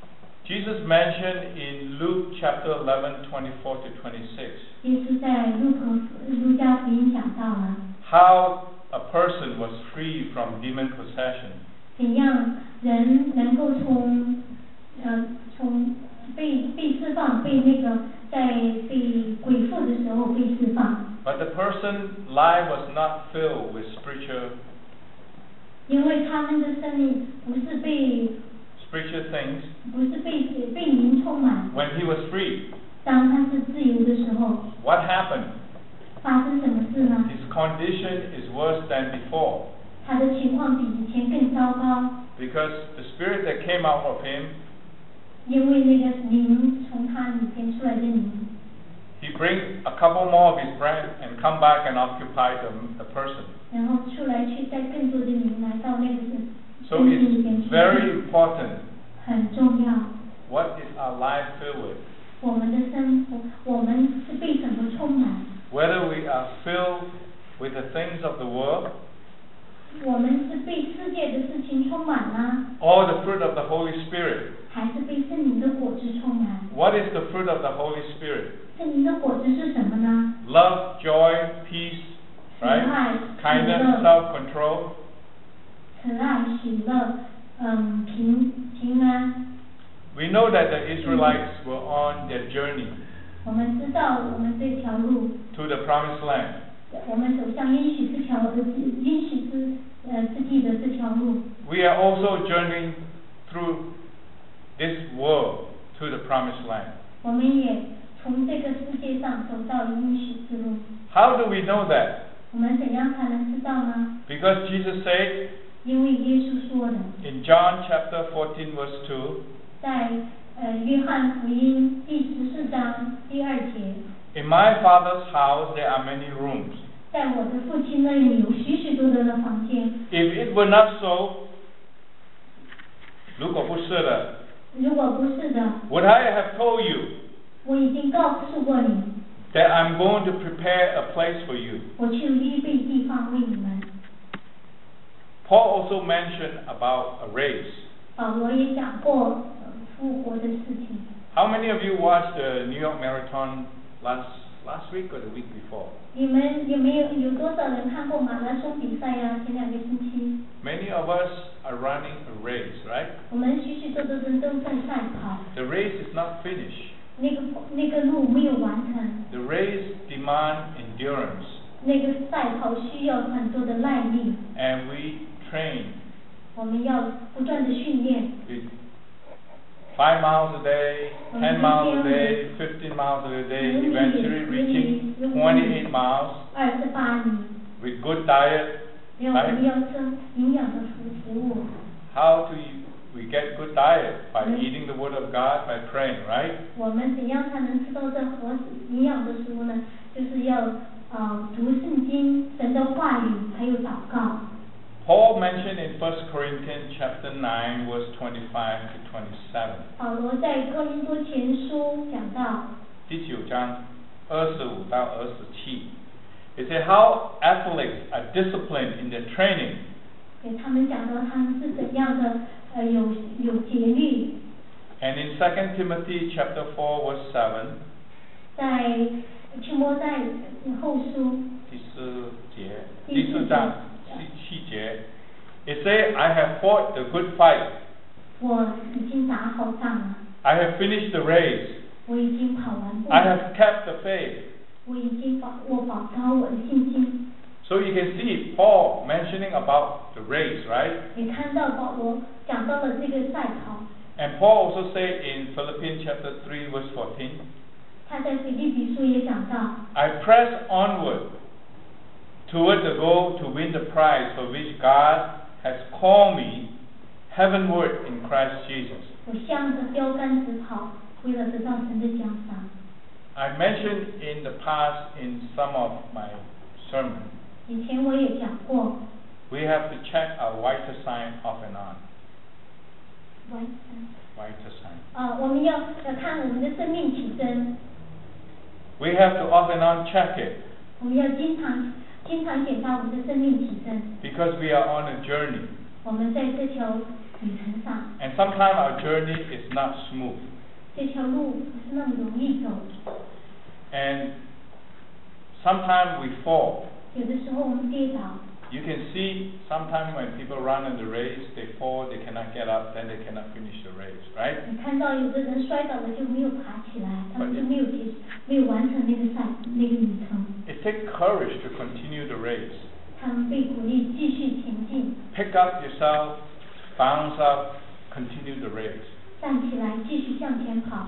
Jesus mentioned in Luke chapter eleven, twenty-four to twenty-six. 耶稣在路口路加福音讲到了 How a person was free from demon possession. 怎样人能够从呃从被被释放，被那个在被鬼附的时候被释放。 But the person's life was not filled with spiritual 因为他们的生命不是被 spiritual things. 不是被被灵充满。 When he was free, 当他是自由的时候， what happened? 发生什么事呢？ His condition is worse than before, 他的情况比以前更糟糕， because the spirit that came out of him, 因为那个灵从他里边出来的灵， he brings a couple more of his friends and come back and occupy the, the person. 然后出来去带更多的灵来到那个身 So 体里边 it's 去， very important. 很重要。 What is our life filled with? 我们的生活，我们是被什么充满？ Whether we are filled with the things of the world 我们是被世界的事情充满呢， or the fruit of the Holy Spirit. 还是被圣灵的果子充满？ What is the fruit of the Holy Spirit? 圣灵的果子是什么呢？ Love, joy, peace, 慈爱、 right? 喜 Kindness, 乐、 self-control. 慈爱、喜乐，嗯，平平安。 We know that the Israelites were on their journey 我们知道我们这条路， to the promised land. 我们走向应许这条呃应许之呃之地的这条路。 We are also journeying through this world to the promised land. 我们也从这个世界上走到应许之路。 How do we know that? 我们怎样才能知道呢？ Because Jesus said 因为耶稣说的， in John chapter fourteen verse two, 在呃约翰福音第十四章第二节， in my Father's house there are many rooms. 在我的父亲那里有许许多多的房间。 If it were not so, 如果不是的， 如果不是的， would I have told you 我已经告诉过你， that I'm going to prepare a place for you? 我去预备地方为你们。 Paul also mentioned about a race. 保罗也讲过呃复活的事情。 How many of you watched the New York Marathon last last week or the week before? 你们有没有有多少人看过马拉松比赛呀？前两个星期， Many of us are running a race, right? 我们许许多多人都在赛跑， The race is not finished. 那个那个路没有完成， The race demands endurance, 那个赛跑需要很多的耐力， and we train 我们要不断的训练。 with five miles a day, ten miles a day, fifteen miles a day, eventually reaching twenty-eight miles 二十八米， with good diet. 然后我们要吃营养的食食物。 How do you, we get good diet? By eating the Word of God, by praying, right? 我们怎样才能吃到这合营养的食物呢？就是要呃读圣经、神的话语，还有祷告。 Paul mentioned in First Corinthians chapter nine, verse twenty-five to twenty-seven. 保罗在哥林多前书讲到， 第九章二十五到二十七。It said how athletes are disciplined in their training. 给他们讲到他们是怎样的呃有有节律。 And in Second Timothy chapter four, verse seven. 在提摩太后书第四节， 第四第四章第七节。It said, I have fought the good fight. 我已经打好仗了， I have finished the race. 我已经跑完步 I 了， have kept the faith. 我已经保我保持好我的信心。 So you can see Paul mentioning about the race, right? 你看到保罗讲到了这个赛跑， And Paul also said in Philippians chapter three, verse fourteen, 他在腓立比书也讲到， I press onward toward the goal to win the prize for which God has called me heavenward in Christ Jesus. 我向着标杆直跑，为了得到神的奖赏。 I mentioned in the past in some of my sermons, 以前我也讲过， we have to check our vital sign off and on. 完 Vital sign. 呃，我们要要看我们的生命体征， We have to off and on check it 我们要经常经常检查我们的生命体征。 because we are on a journey. 我们在这条旅程上， And sometimes our journey is not smooth. 这条路不是那么容易走， And sometimes we fall. 有的时候我们跌倒。 You can see sometimes when people run in the race, they fall, they cannot get up, then they cannot finish the race, right? 你看到有的人摔倒了就没有爬起来，他们就没有结没有完成那个赛那个旅程。 It takes courage to continue the race. 他们被鼓励继续前进， Pick up yourself, bounce up, continue the race. 站起来继续向前跑。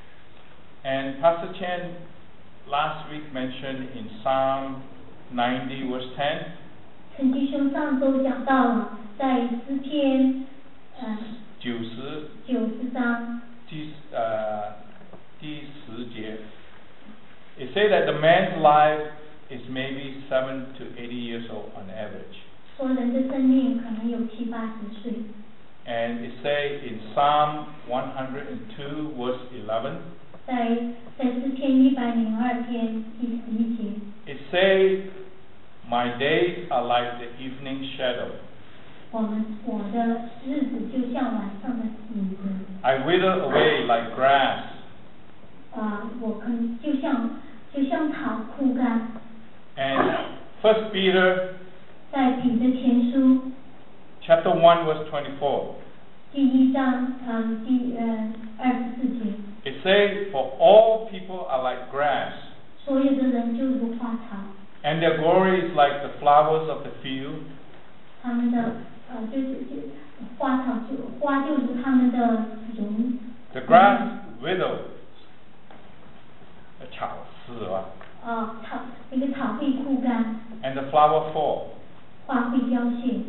And Pastor Chen last week mentioned in Psalm ninety verse ten, 陈弟兄上周讲到了，在诗篇呃九十九十章第呃第十节 it says that the man's life is maybe seven to eighty years old on average. 说人的生命可能有七八十岁。 And it says in Psalm one hundred two verse eleven, 在在诗篇一百零二篇第十一节， it says, my days are like the evening shadow. 我们我的日子就像晚上的影子， I wither away like grass. 啊、我可能就像就像草枯干。 And First Peter 在彼得前书 chapter one verse twenty-four, 第一章，嗯，第呃二十四节， it says, for all people are like grass, 所有的人就如花草， and their glory is like the flowers of the field. 他们的呃就是就花草就花就如他们的容。 The grass withers. 草死了。 啊、草那个草会枯干。 and the flower fall. 花会凋谢。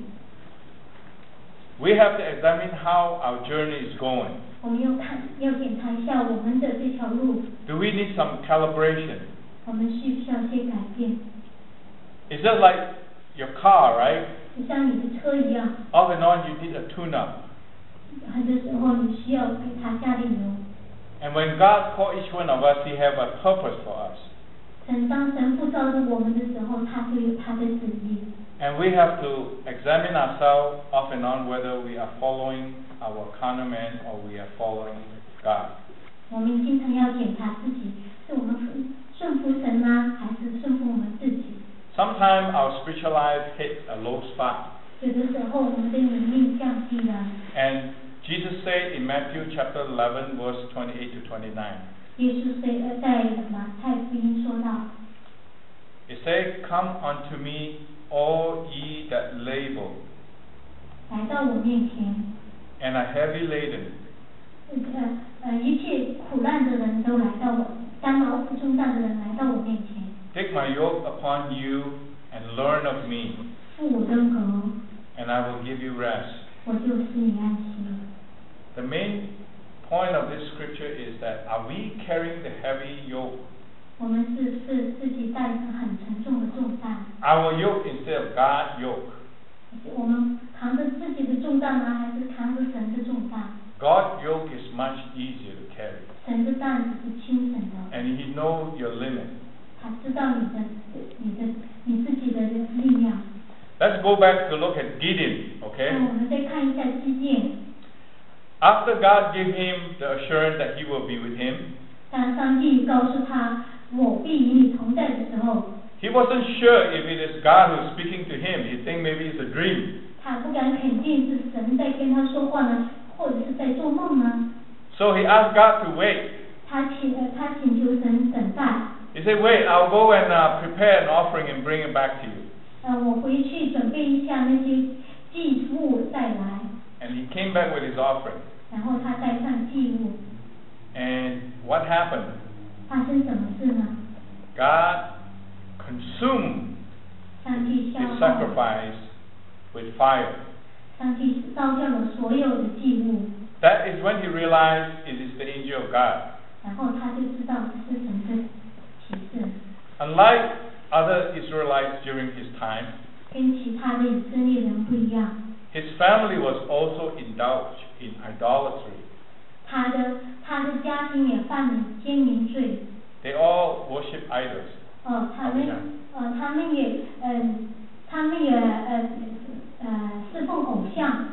We have to examine how our journey is going. 我们要看，要检查一下我们的这条路。 Do we need some calibration? 我们需不需要些改变？ It's just like your car, right? 就像你的车一样。 Off and on, you need a tune-up. 很多时候你需要给它加点油。 And when God called each one of us, He have a purpose for us. 神当神呼召着我们的时候，他就有他的旨意。 And we have to examine ourselves off and on whether we are following our carnal man or we are following God. 我们经常要检查自己，是我们顺服神呢，还是顺服我们自己？ Sometimes our spiritual life hits a low spot. 有的时候我们的灵命降低了。 And Jesus said in Matthew chapter eleven, verse twenty-eight to twenty-nine. 耶稣在在马太福音说到 It said, "Come unto me, all ye that labor 来到我面前， and are heavy laden, 呃呃一切苦难的人都来到我，担劳苦重担的人来到我面前， take my yoke upon you and learn of me, 负我的革， and I will give you rest." 我就使你安息。 The main point of this scripture is that are we carrying the heavy yoke? 我们是是自己带着很沉重的重担， Our yoke instead of God's yoke. 我们扛着自己的重担呢，还是扛着神的重担？ God's yoke is much easier to carry, 神的担子是轻省的， and He knows your limit. 他知道你的你的你自己的力量。 Let's go back to look at Gideon, 那 okay? 我们再看一下基甸， After God gave him the assurance that He will be with him, 当上帝告诉他我必与你同在的时候， he wasn't sure if it is God who's speaking to him. He think maybe it's a dream. 他不敢肯定是神在跟他说话呢，或者是在做梦呢。 So he asked God to wait. 他请呃他请求神等待， He said, "Wait, I'll go and uh, prepare an offering and bring it back to you." 呃我回去准备一下那些祭物再来， And he came back with his offering. 然后他带上祭物， And what happened? 发生什么事呢？ God consumed 上帝消 his 耗， sacrifice with fire. 上帝烧掉了所有的祭物， That is when he realized it is the angel of God. 然后他就知道这是神的启示。 Unlike other Israelites during his time, 跟其他的以色列人不一样， his family was also indulged in idolatry. 他的他的家庭也犯了奸淫罪， They all worship idols. 呃，他们呃他们也呃他们也呃呃侍奉偶像。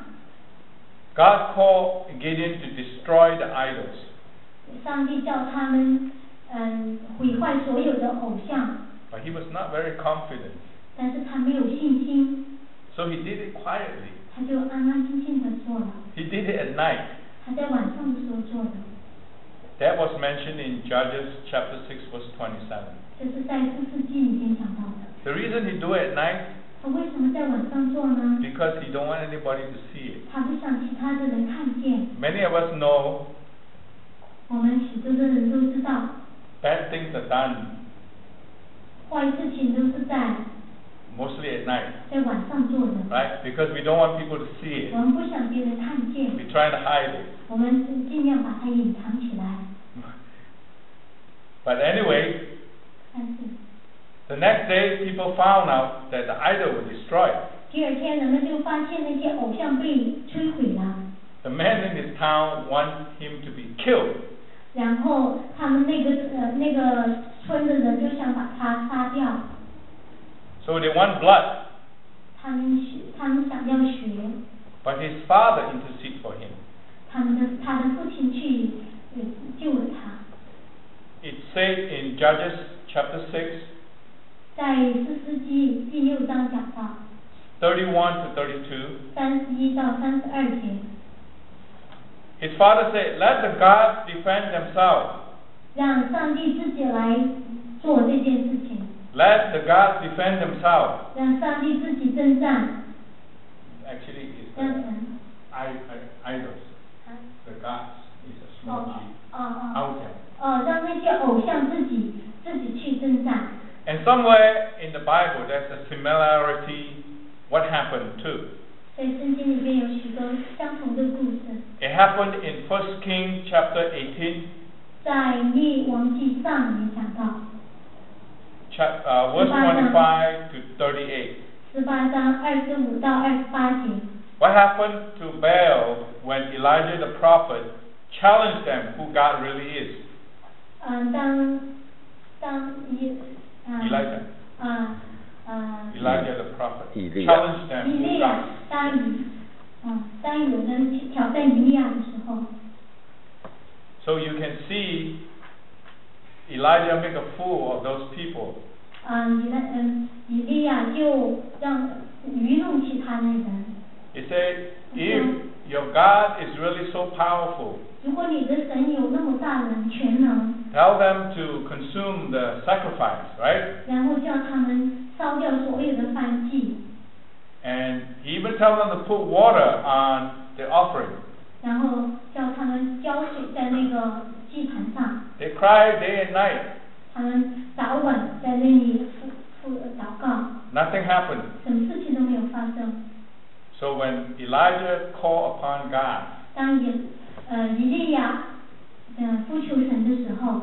God called Gideon to destroy the idols. 上帝叫他们嗯、呃、毁坏所有的偶像， But he was not very confident. 但是他没有信心， So he did it quietly. 他就安安静静的做了， He did it at night. 他在晚上的时候做的。 That was mentioned in Judges chapter six verse twenty-seven. 这是在士师记里面讲到的。 The reason he do it at night, 他为什么在晚上做呢？ because he don't want anybody to see it. 他不想其他的人看见。 Many of us know 我们许多的人都知道， bad things are done 坏事情都是在 mostly at night, 在晚上做的。 right? Because we don't want people to see 我 it. 们不想别人看见， We try to hide it. 我们尽量把它隐藏起来。 But anyway, 但是 the next day people found out that the idol was destroyed. 第二天，人们就发现那些偶像被摧毁了。 The men in his town want him to be killed. 然后他们那个呃那个村的人就想把他杀掉， So they want blood. 他们血，他们想要血， But his father interceded for him. 他们的他的父亲去呃救了他。 It said in Judges chapter six, 在士师记第六章讲到 thirty-one to thirty-two. 三十一到三十二节， His father said, "Let the gods defend themselves. 让上帝自己来做这件事情， Let the gods defend themselves." 让上帝自己征战， Actually, it's 让 the 神 I, I, idols. 啊 The gods is a 哦 small g. 哦哦 Outside. 哦，让那些偶像自己自己去征战。 And somewhere in the Bible, there's a similarity. What happened too? 在圣经里面有许多相同的故事。 It happened in First Kings chapter eighteen. 在列王记上里面讲到。 Chap, uh, verse twenty-five to thirty-eight. 十八章二十五到二十八节。 What happened to Baal when Elijah the prophet challenged them who God really is? 嗯，当当以啊 Elijah. 啊啊 Elijah the prophet 以利亚 challenged them 以 who 利亚 God. 当以啊当有人挑战以利亚的时候， So you can see Elijah make a fool of those people. 啊以利嗯以利亚就让愚弄其他的人。 He said, if your God is really so powerful, 如果你的神有那么大的全能， tell them to consume the sacrifice, right? 然后叫他们烧掉所有的燔祭， And he even tell them to put water on the offering. 然后叫他们浇水在那个祭坛上， They cry day and night. 他们早晚在那里复复祷告， Nothing happened. 什么事情都没有发生。 So when Elijah called upon God, 当以呃以利亚呃呼求神的时候，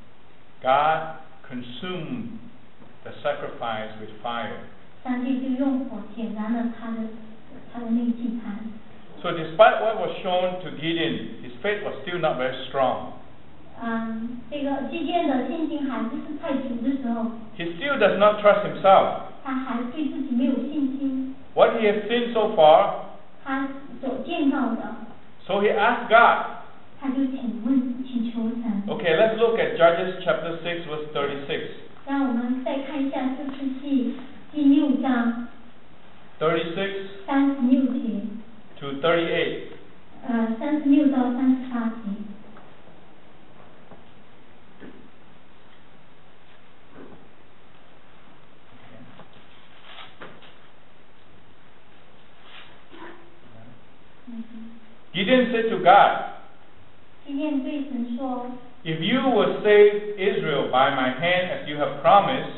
God consumed the sacrifice with fire. 上帝就用火点燃了他的他的那个祭坛。 So despite what was shown to Gideon, his faith was still not very strong. 嗯，这个基甸的信心还不是太足的时候， He still does not trust himself. 他还对自己没有信心， What he has seen so far, 他所见到的， so he asked God. 他就请问请求神。 Okay, let's look at Judges chapter six, verse thirty-six. 让我们再看一下四世纪第六章 thirty-six 三十六节， to thirty-eight. 呃，三十六到三十八节。 Gideon said to God, 基甸对神说 if you will save Israel by my hand as you have promised,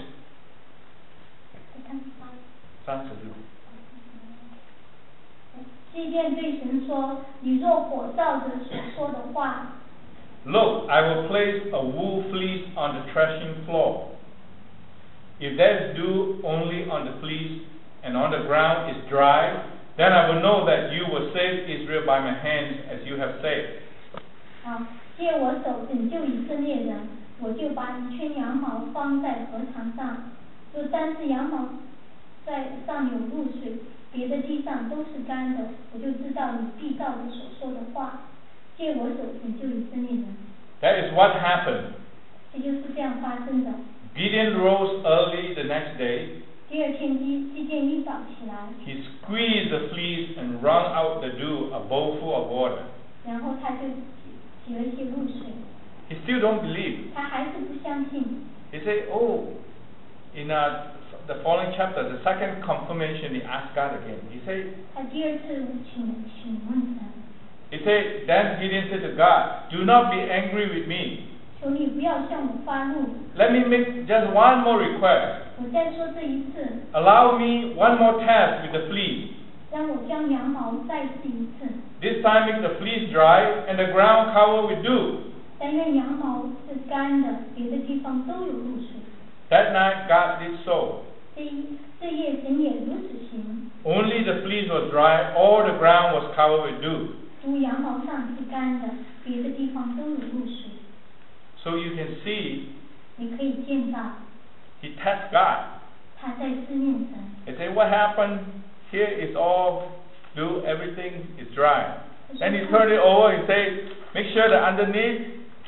基甸对神说：“你若果照着所说的话， look, I will place a wool fleece on the threshing floor. If there is dew only on the fleece and on the ground is dry, then I will know that you will save Israel by my hands as you have said. 啊，借我手拯救以色列人，我就把一圈羊毛放在禾场上，若单是羊毛在上有露水，别的地上都是干的，我就知道你必照着所说的话，借我手拯救以色列人。” That is what happened. 这就是这样发生的。 Gideon rose early the next day. 第二天基基甸一早起来， He squeezed the fleece and wrung out the dew, a bowl full of water. 然后他就洗洗了一些露水， He still don't believe. 他还是不相信。 He said, oh, in uh, the following chapter, the second confirmation, he asked God again. He said, 他第二次请请问神， he said, then Gideon said to God, do not be angry with me. 求你不要向我发怒， Let me make just one more request. 我再说这一次， Allow me one more test with the fleece. 让我将羊毛再试一次， This time make the fleece dry and the ground covered with dew. 但愿羊毛是干的，别的地方都有露水。 That night God did so. 这一这夜神也如此行， Only the fleece was dry, all the ground was covered with dew. 除羊毛上是干的，别的地方都有露水。 So you can see, 你可以见到 he tests God. 他在试验神。 He said, what happened? Here is all dew, everything is dry. Then he turned it over and said, make sure that underneath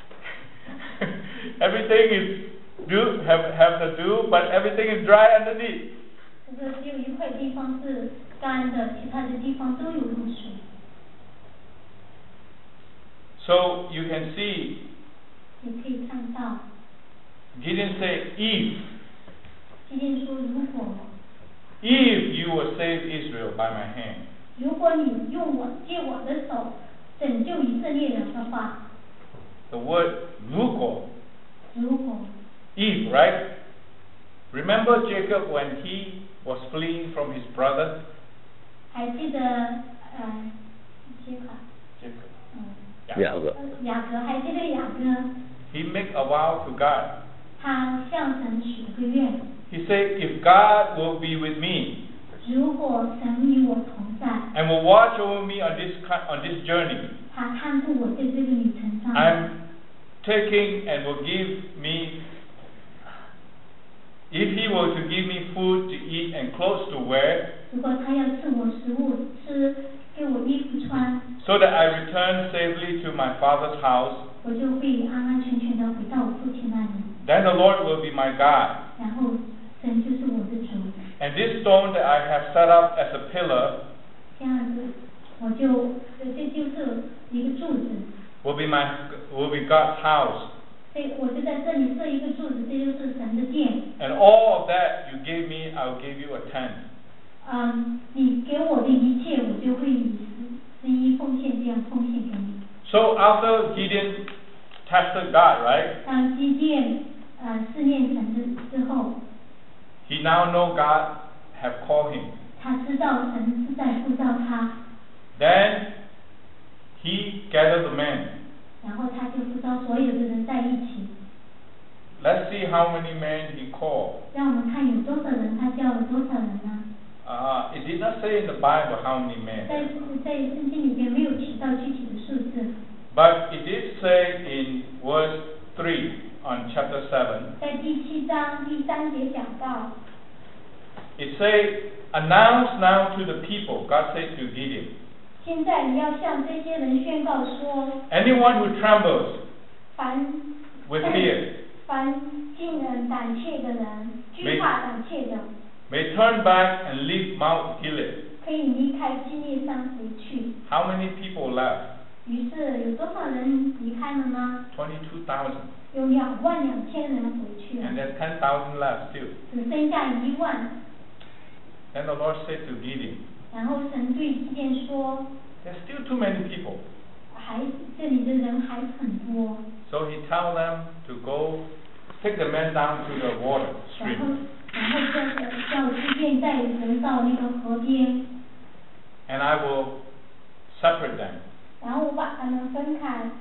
everything is dew, have, have the dew, but everything is dry underneath. 就是只有一块地方是干的，其他的地方都有露水。 So you can see, 你可以看到， Gideon said, if, 基甸说：“如果 if you will save Israel by my hand. 如果你用我借我的手拯救以色列人的话， The word 如果, 如果 if, right? Remember Jacob when he was fleeing from his brother? 还记得呃，杰克， Jacob. 嗯， 两个， 雅各，还记得雅各， He made a vow to God. 他向神许了个愿， He said, if God will be with me 如果神与我同在， and will watch over me on this ki- on this journey, 他看顾我在这个旅程上， I'm taking and will give me, if he were to give me food to eat and clothes to wear, 如果他要赐我食物吃，给我衣服穿， so that I return safely to my father's house, 我就会安安全全的回到我父亲那里， then the Lord will be my God. 然后神就是我的主， And this stone that I have set up as a pillar 这样子我就这这就是一个柱子， will be my will be God's house. 所以我就在这里设一个柱子，这就是神的殿。 And all of that you gave me, I will give you a tenth. 嗯，你给我的一切，我就会以十十一奉献这样奉献给你。 So after Gideon tested God, right? 当基甸呃试验神之之后， He now know God have called him. 他知道神是在呼召他， Then he gathered the men. 然后他就呼召所有的人在一起。 Let's see how many men he called. 让我们看有多少人，他叫了多少人呢？ Uh, it did not say in the Bible how many 在 men, 在圣经里边没有提到具体的数字， but it did say in verse three on chapter seven. 在第七章第三节讲到， It say, announce now to the people, God said to Gideon, 现在你要向这些人宣告说， anyone who trembles 凡 with fear 凡惊人胆怯的人，惧怕胆怯的， may turn back and leave Mount Gilead. 可以离开基列山回去。 How many people left? 于是有多少人离开了呢？ twenty-two thousand. 有两万两千人回去了 And，there's ten thousand left still. 只剩下一万。 Then the Lord said to Gideon, 然后神对基甸说， there's still too many people. 还这里的人还是很多。 So he tell them to go, take the men down to the water 然后 stream. 然后叫叫基甸带人到那个河边， And I will separate them. 然后我把他们分开。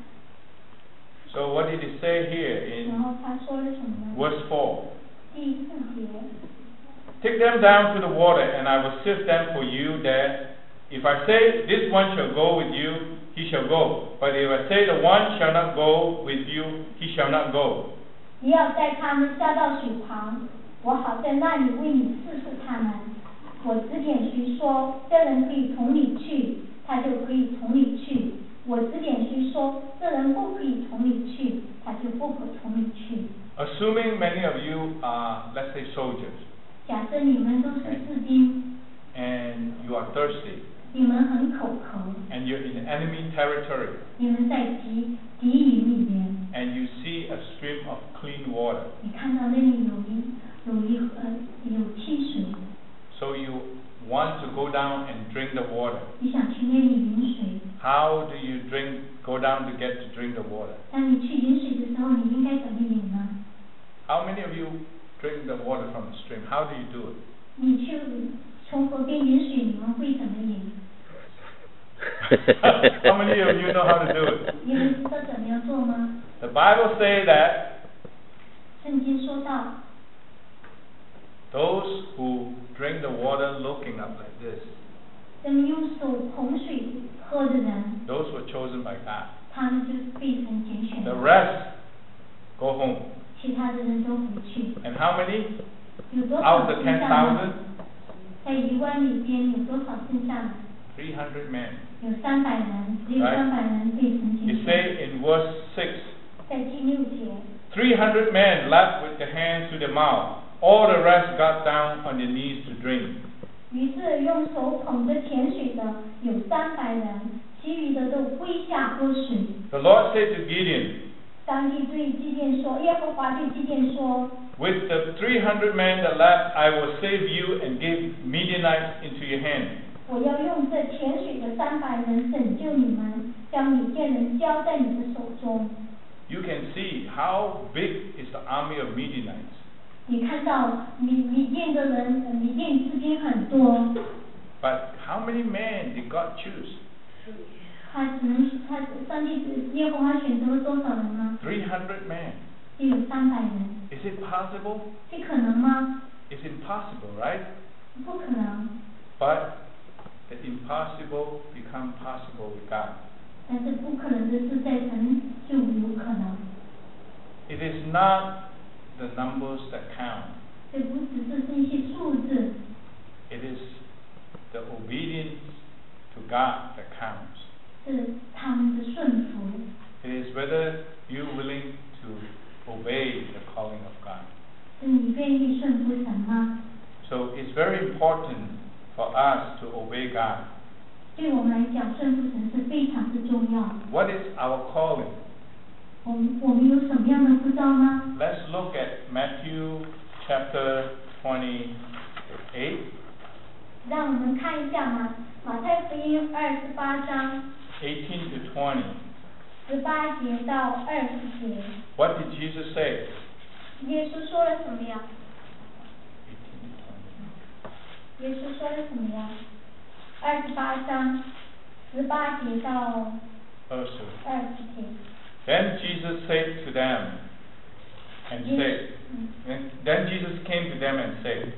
So what did he say here 然 in 后他说了什么呢？ verse four? 第四节。 Take them down to the water, and I will sift them for you there. If I say, this one shall go with you, he shall go. But if I say, the one shall not go with you, he shall not go. 你要带他们下到水旁，我好在那里为你试试他们。我指点谁说这人可以同你去，他就可以同你去；我指点谁说这人不可以同你去，他就不可同你去。 Assuming many of you are, let's say, soldiers, 假设你们都是士兵， and you are thirsty, 你们很口渴， and you're in enemy territory, 你们在敌敌营里边， and you see a stream of clean water. 你看到那里有一有一呃有溪水， So you want to go down and drink the water. 你想去那里饮水。 How do you drink, go down to get to drink the water? 当你去饮水的时候，你应该怎么饮呢？ How many of you drink the water from the stream? How do you do it? 你去从河边饮水，你们会怎么饮？ How many of you know how to do it? 你们知道怎么样做吗？ The Bible says that 圣经说到， those who drink the water looking up like this, 人们用手捧水喝的人， those were chosen by God. 他们就是被神拣选 The 的， rest go home. 其他的人都回去。 And how many? 有多 Out 少 of the 剩 ten 下呢？ thousand? 在一万里边有多少剩下呢？ three hundred men. 有三百人，只有 Right. 三百人被神拣 It 选。 say in verse six, 在第六节， three hundred men left with their hands to their mouth. All the rest got down on their knees to drink. 于是用手捧着甜水的有三百人，其余的都跪下喝水。 The Lord said to Gideon, 上帝对基甸说：“耶和华对基甸说， with the three hundred men that left, I will save you and give Midianites into your hand. 我要用这甜水的三百人拯救你们，将米甸人交在你的手中。” You can see how big is the army of Midianites. 你看到米米甸的人，米甸士兵很多。 But how many men did God choose? 他只能他上帝耶和华选择了多少人呢 Three hundred men. 只有三百人。 Is it possible? 这可能吗？ It's impossible, right? 不可能。 But the impossible become possible with God. 但是不可能的事在神就有可能。 It is not the numbers that count. 这不只是这些数字。 It is the obedience to God that counts. 是他们的顺服。 It is whether you willing to obey the calling of God. 是你愿意顺服神吗 So it's very important for us to obey God. 对我们来讲，顺服神是非常之重要。 What is our calling? 我们我们有什么样的呼召呢 Let's look at Matthew chapter twenty-eight. 让我们看一下马马太福音二十八章 eighteen to twenty. 十八节到二十节。 What did Jesus say? 耶稣说了什么呀？ eighteen to twenty. 耶稣说了什么呀？二十八章十八节到二十节。 Then Jesus said to them, and said, and then Jesus came to them and said,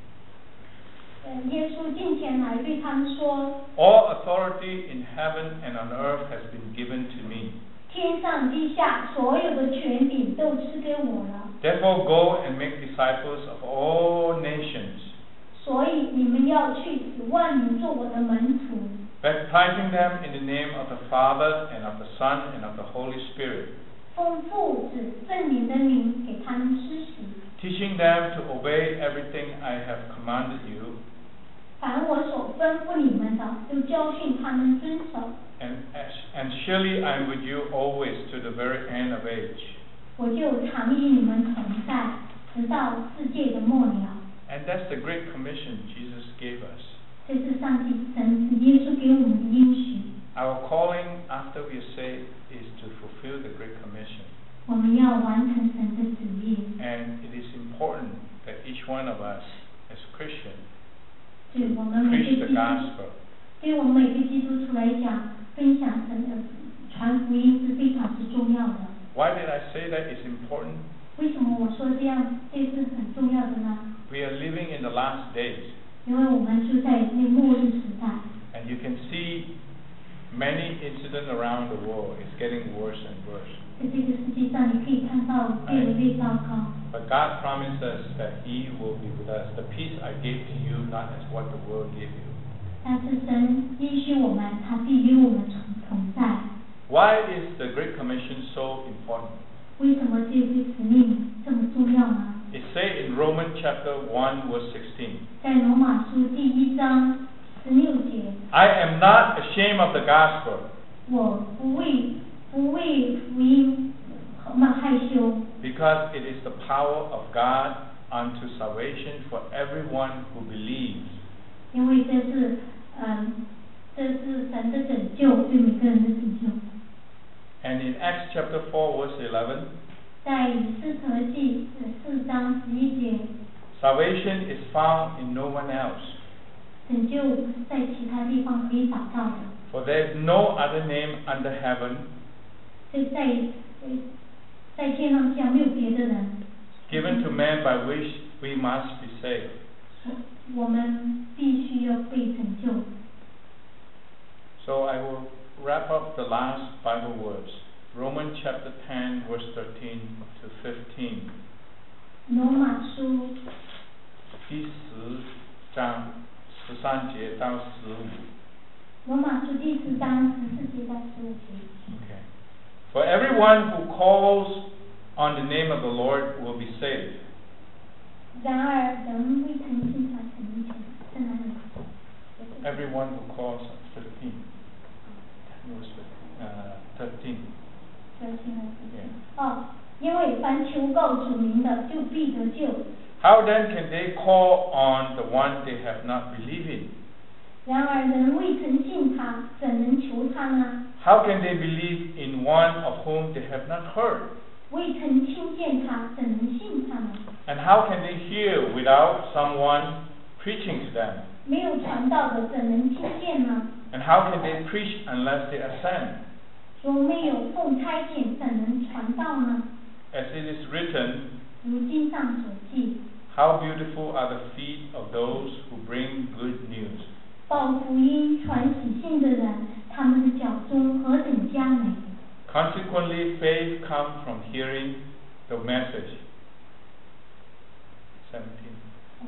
耶稣近前来对他们说 All authority in heaven and on earth has been given to me. 天上地下所有的权柄都赐给我了。 Therefore go and make disciples of all nations, 所以你们要去使万民做我的门徒。 baptizing them in the name of the Father and of the Son and of the Holy Spirit, 奉父子圣灵的名给他们施洗。 teaching them to obey everything I have commanded you. 凡我所吩咐你们的，都教训他们遵守。 And, and surely I am with you always to the very end of age. 我就常与你们同在，直到世界的末了。 And that's the great commission Jesus gave us. 这是上帝神耶稣给我们的应许。 Our calling after we are saved is to fulfill the great commission. 我们要完成神的旨意。 And it is important that each one of us as Christians 对我们每 preach 个 the 基督， gospel. 对我们每个基督徒来讲，分享神的传福音是非常之重要的。 Why did I say that it's important? 为什么我说这样这是很重要的呢？ We are living in the last days. 因为我们就在那末日时代。 And you can see many incidents around the world. It's getting worse and worse. 在这个世界上，你可以看到越来越糟糕。 But God promised us that He will be with us. The peace I gave to you, not as what the world gave you. 但是神应许我们，他必与我们同同在。 Why is the Great Commission so important? 为什么这个使命这么重要呢？ It says in Romans chapter one verse sixteen. 在罗马书第一章十六节。 I am not ashamed of the gospel. 我不为不为福音那害羞。 Because it is the power of God unto salvation for everyone who believes. 因为这是嗯，这是神的拯救，对每个人的拯救。 And in Acts chapter four verse eleven. 在以斯陀记四章十一节。 Salvation is found in no one else. 拯救不是在其他地方可以找到的。 For there is no other name under heaven. 就在在天上下没有别的人。 Given to man by which we must be saved. 我们必须要被拯救。 So I will wrap up the last Bible words. Romans chapter ten verse thirteen to fifteen. 罗马书第十章十三节到十五。 罗马书第十章十四节到十五节。 Okay. For everyone who calls on the name of the Lord will be saved. 然而人未曾信他神前，在哪里？ Everyone who calls on fifteen. Verse uh, thirteen. 哦，因为凡求告主名的，就必得救。 How then can they call on the one they have not believed in? 然而人未曾信他，怎能求他呢？ How can they believe in one of whom they have not heard? 未曾听见他，怎能信他呢？ And how can they hear without someone preaching to them? 没有传道的怎能听见呢？ And how can they preach unless they are sent? 若没有奉差遣，怎能传道呢？ As it is written, 如经上所记， how beautiful are the feet of those who bring good news. 报福音、传喜信的人，他们的脚中何等佳美！ Consequently, faith comes from hearing the message. seventeen.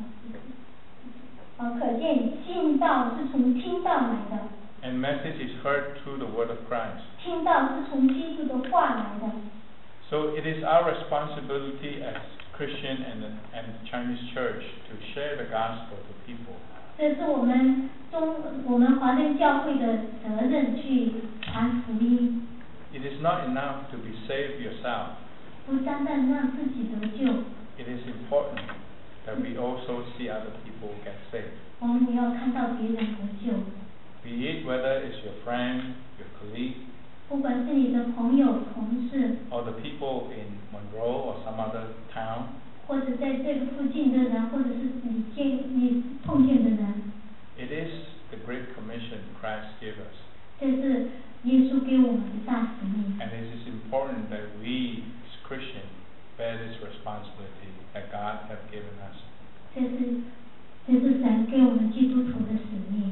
呃，可见信道是从听道来的， And message is heard through the word of Christ. 听道是从基督的话来的。 So it is our responsibility as Christian and and Chinese church to share the gospel to people. 这是我们中我们华人教会的责任，去传福音。 It is not enough to be saved yourself. 不单单让自己得救， It is important that we also see other people get saved. 我们也要看到别人得救。 Be it whether it's your friend, your colleague, 不管是你的朋友、同事， or the people in Monroe or some other town, 或者在这个附近的人，或者是你见你碰见的人， it is the great commission Christ gave us. 这是耶稣给我们的大使命。 And it is important that we as Christians bear this responsibility that God has given us. 这是这是神给我们基督徒的使命。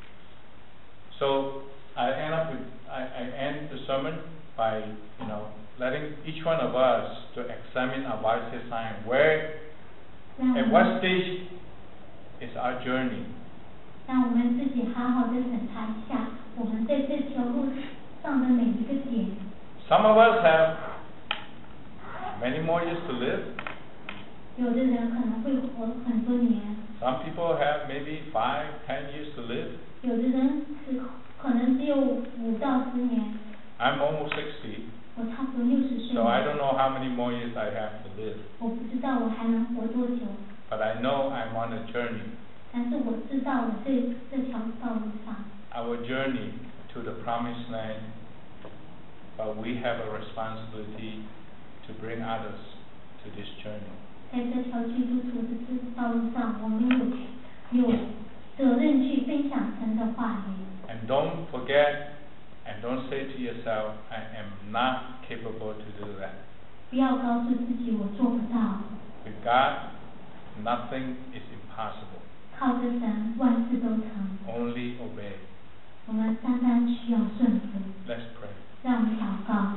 So I end up with I, I end the sermon by you know letting each one of us to examine our vital sign. Where, at what stage is our journey? 让我们自己好好的审查一下，我们在这条路上的每一个点。 Some of us have many more years to live. 有的人可能会活很多年， Some people have maybe five, ten years to live. 有的人是可能只有五到十年。 I'm almost sixty, 我差不多六十岁 so I 了， don't know how many more years I have to live. 我不知道我还能活多久， But I know I'm on a journey. 但是我知道我这这条道路上， Our journey to the promised land, but we have a responsibility to bring others to this journey. 在这条基督徒的这道路上，我们有有责任去分享神的话语。 And don't forget, and don't say to yourself, I am not capable to do that. 不要告诉自己我做不到， With God, nothing is impossible. 靠着神万事都成。 Only obey. 我们单单需要顺服。 Let's pray. 让我们祷告。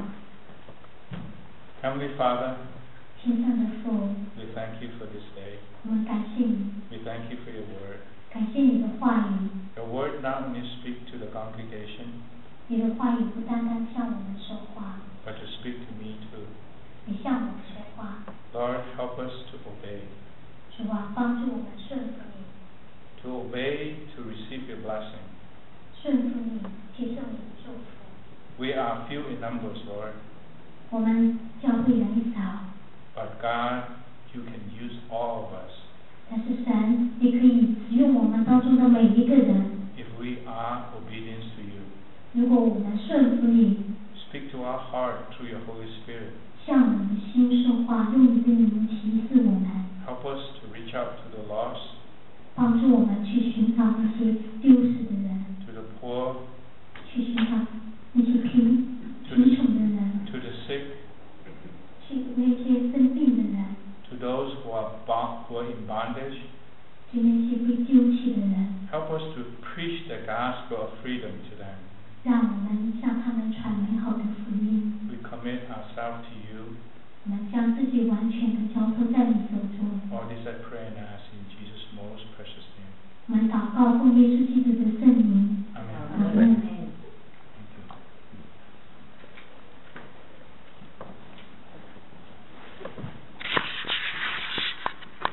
Heavenly Father, 天上的父， we thank you for this day. 我们感谢你， We thank you for your word. 感谢你的话语。 Your word not only speak to the congregation, 你的话语不单单向我们说话， but to speak to me too. 也向我说话。 Lord, help us to obey. 主啊，帮助我们顺服你， To obey, to receive your blessing. 顺服你，接受你的祝福。 We are few in numbers, Lord, 我们教会人少， but God, you can use all of us 但是神，你可以使用我们当中的每一个人。 if we are obedient to you. 如果我们顺服你， Speak to our heart through your Holy Spirit. 向我们的心说话，用你的灵提示我们， Help us to reach out to the lost, 帮助我们去寻找那些丢失的人， to the poor, 去寻找那些贫贫穷的人， to the sick, 去那些生病的人， to those who are bound, who are in bondage. 去那些被丢弃的人， Help us to preach the gospel of freedom to them. 让我们向他们传美好的福音。 We commit ourselves to you. 我们将自己完全的交托在你手中。 All this I pray and ask in Jesus' most precious name. 我们祷告，奉耶稣基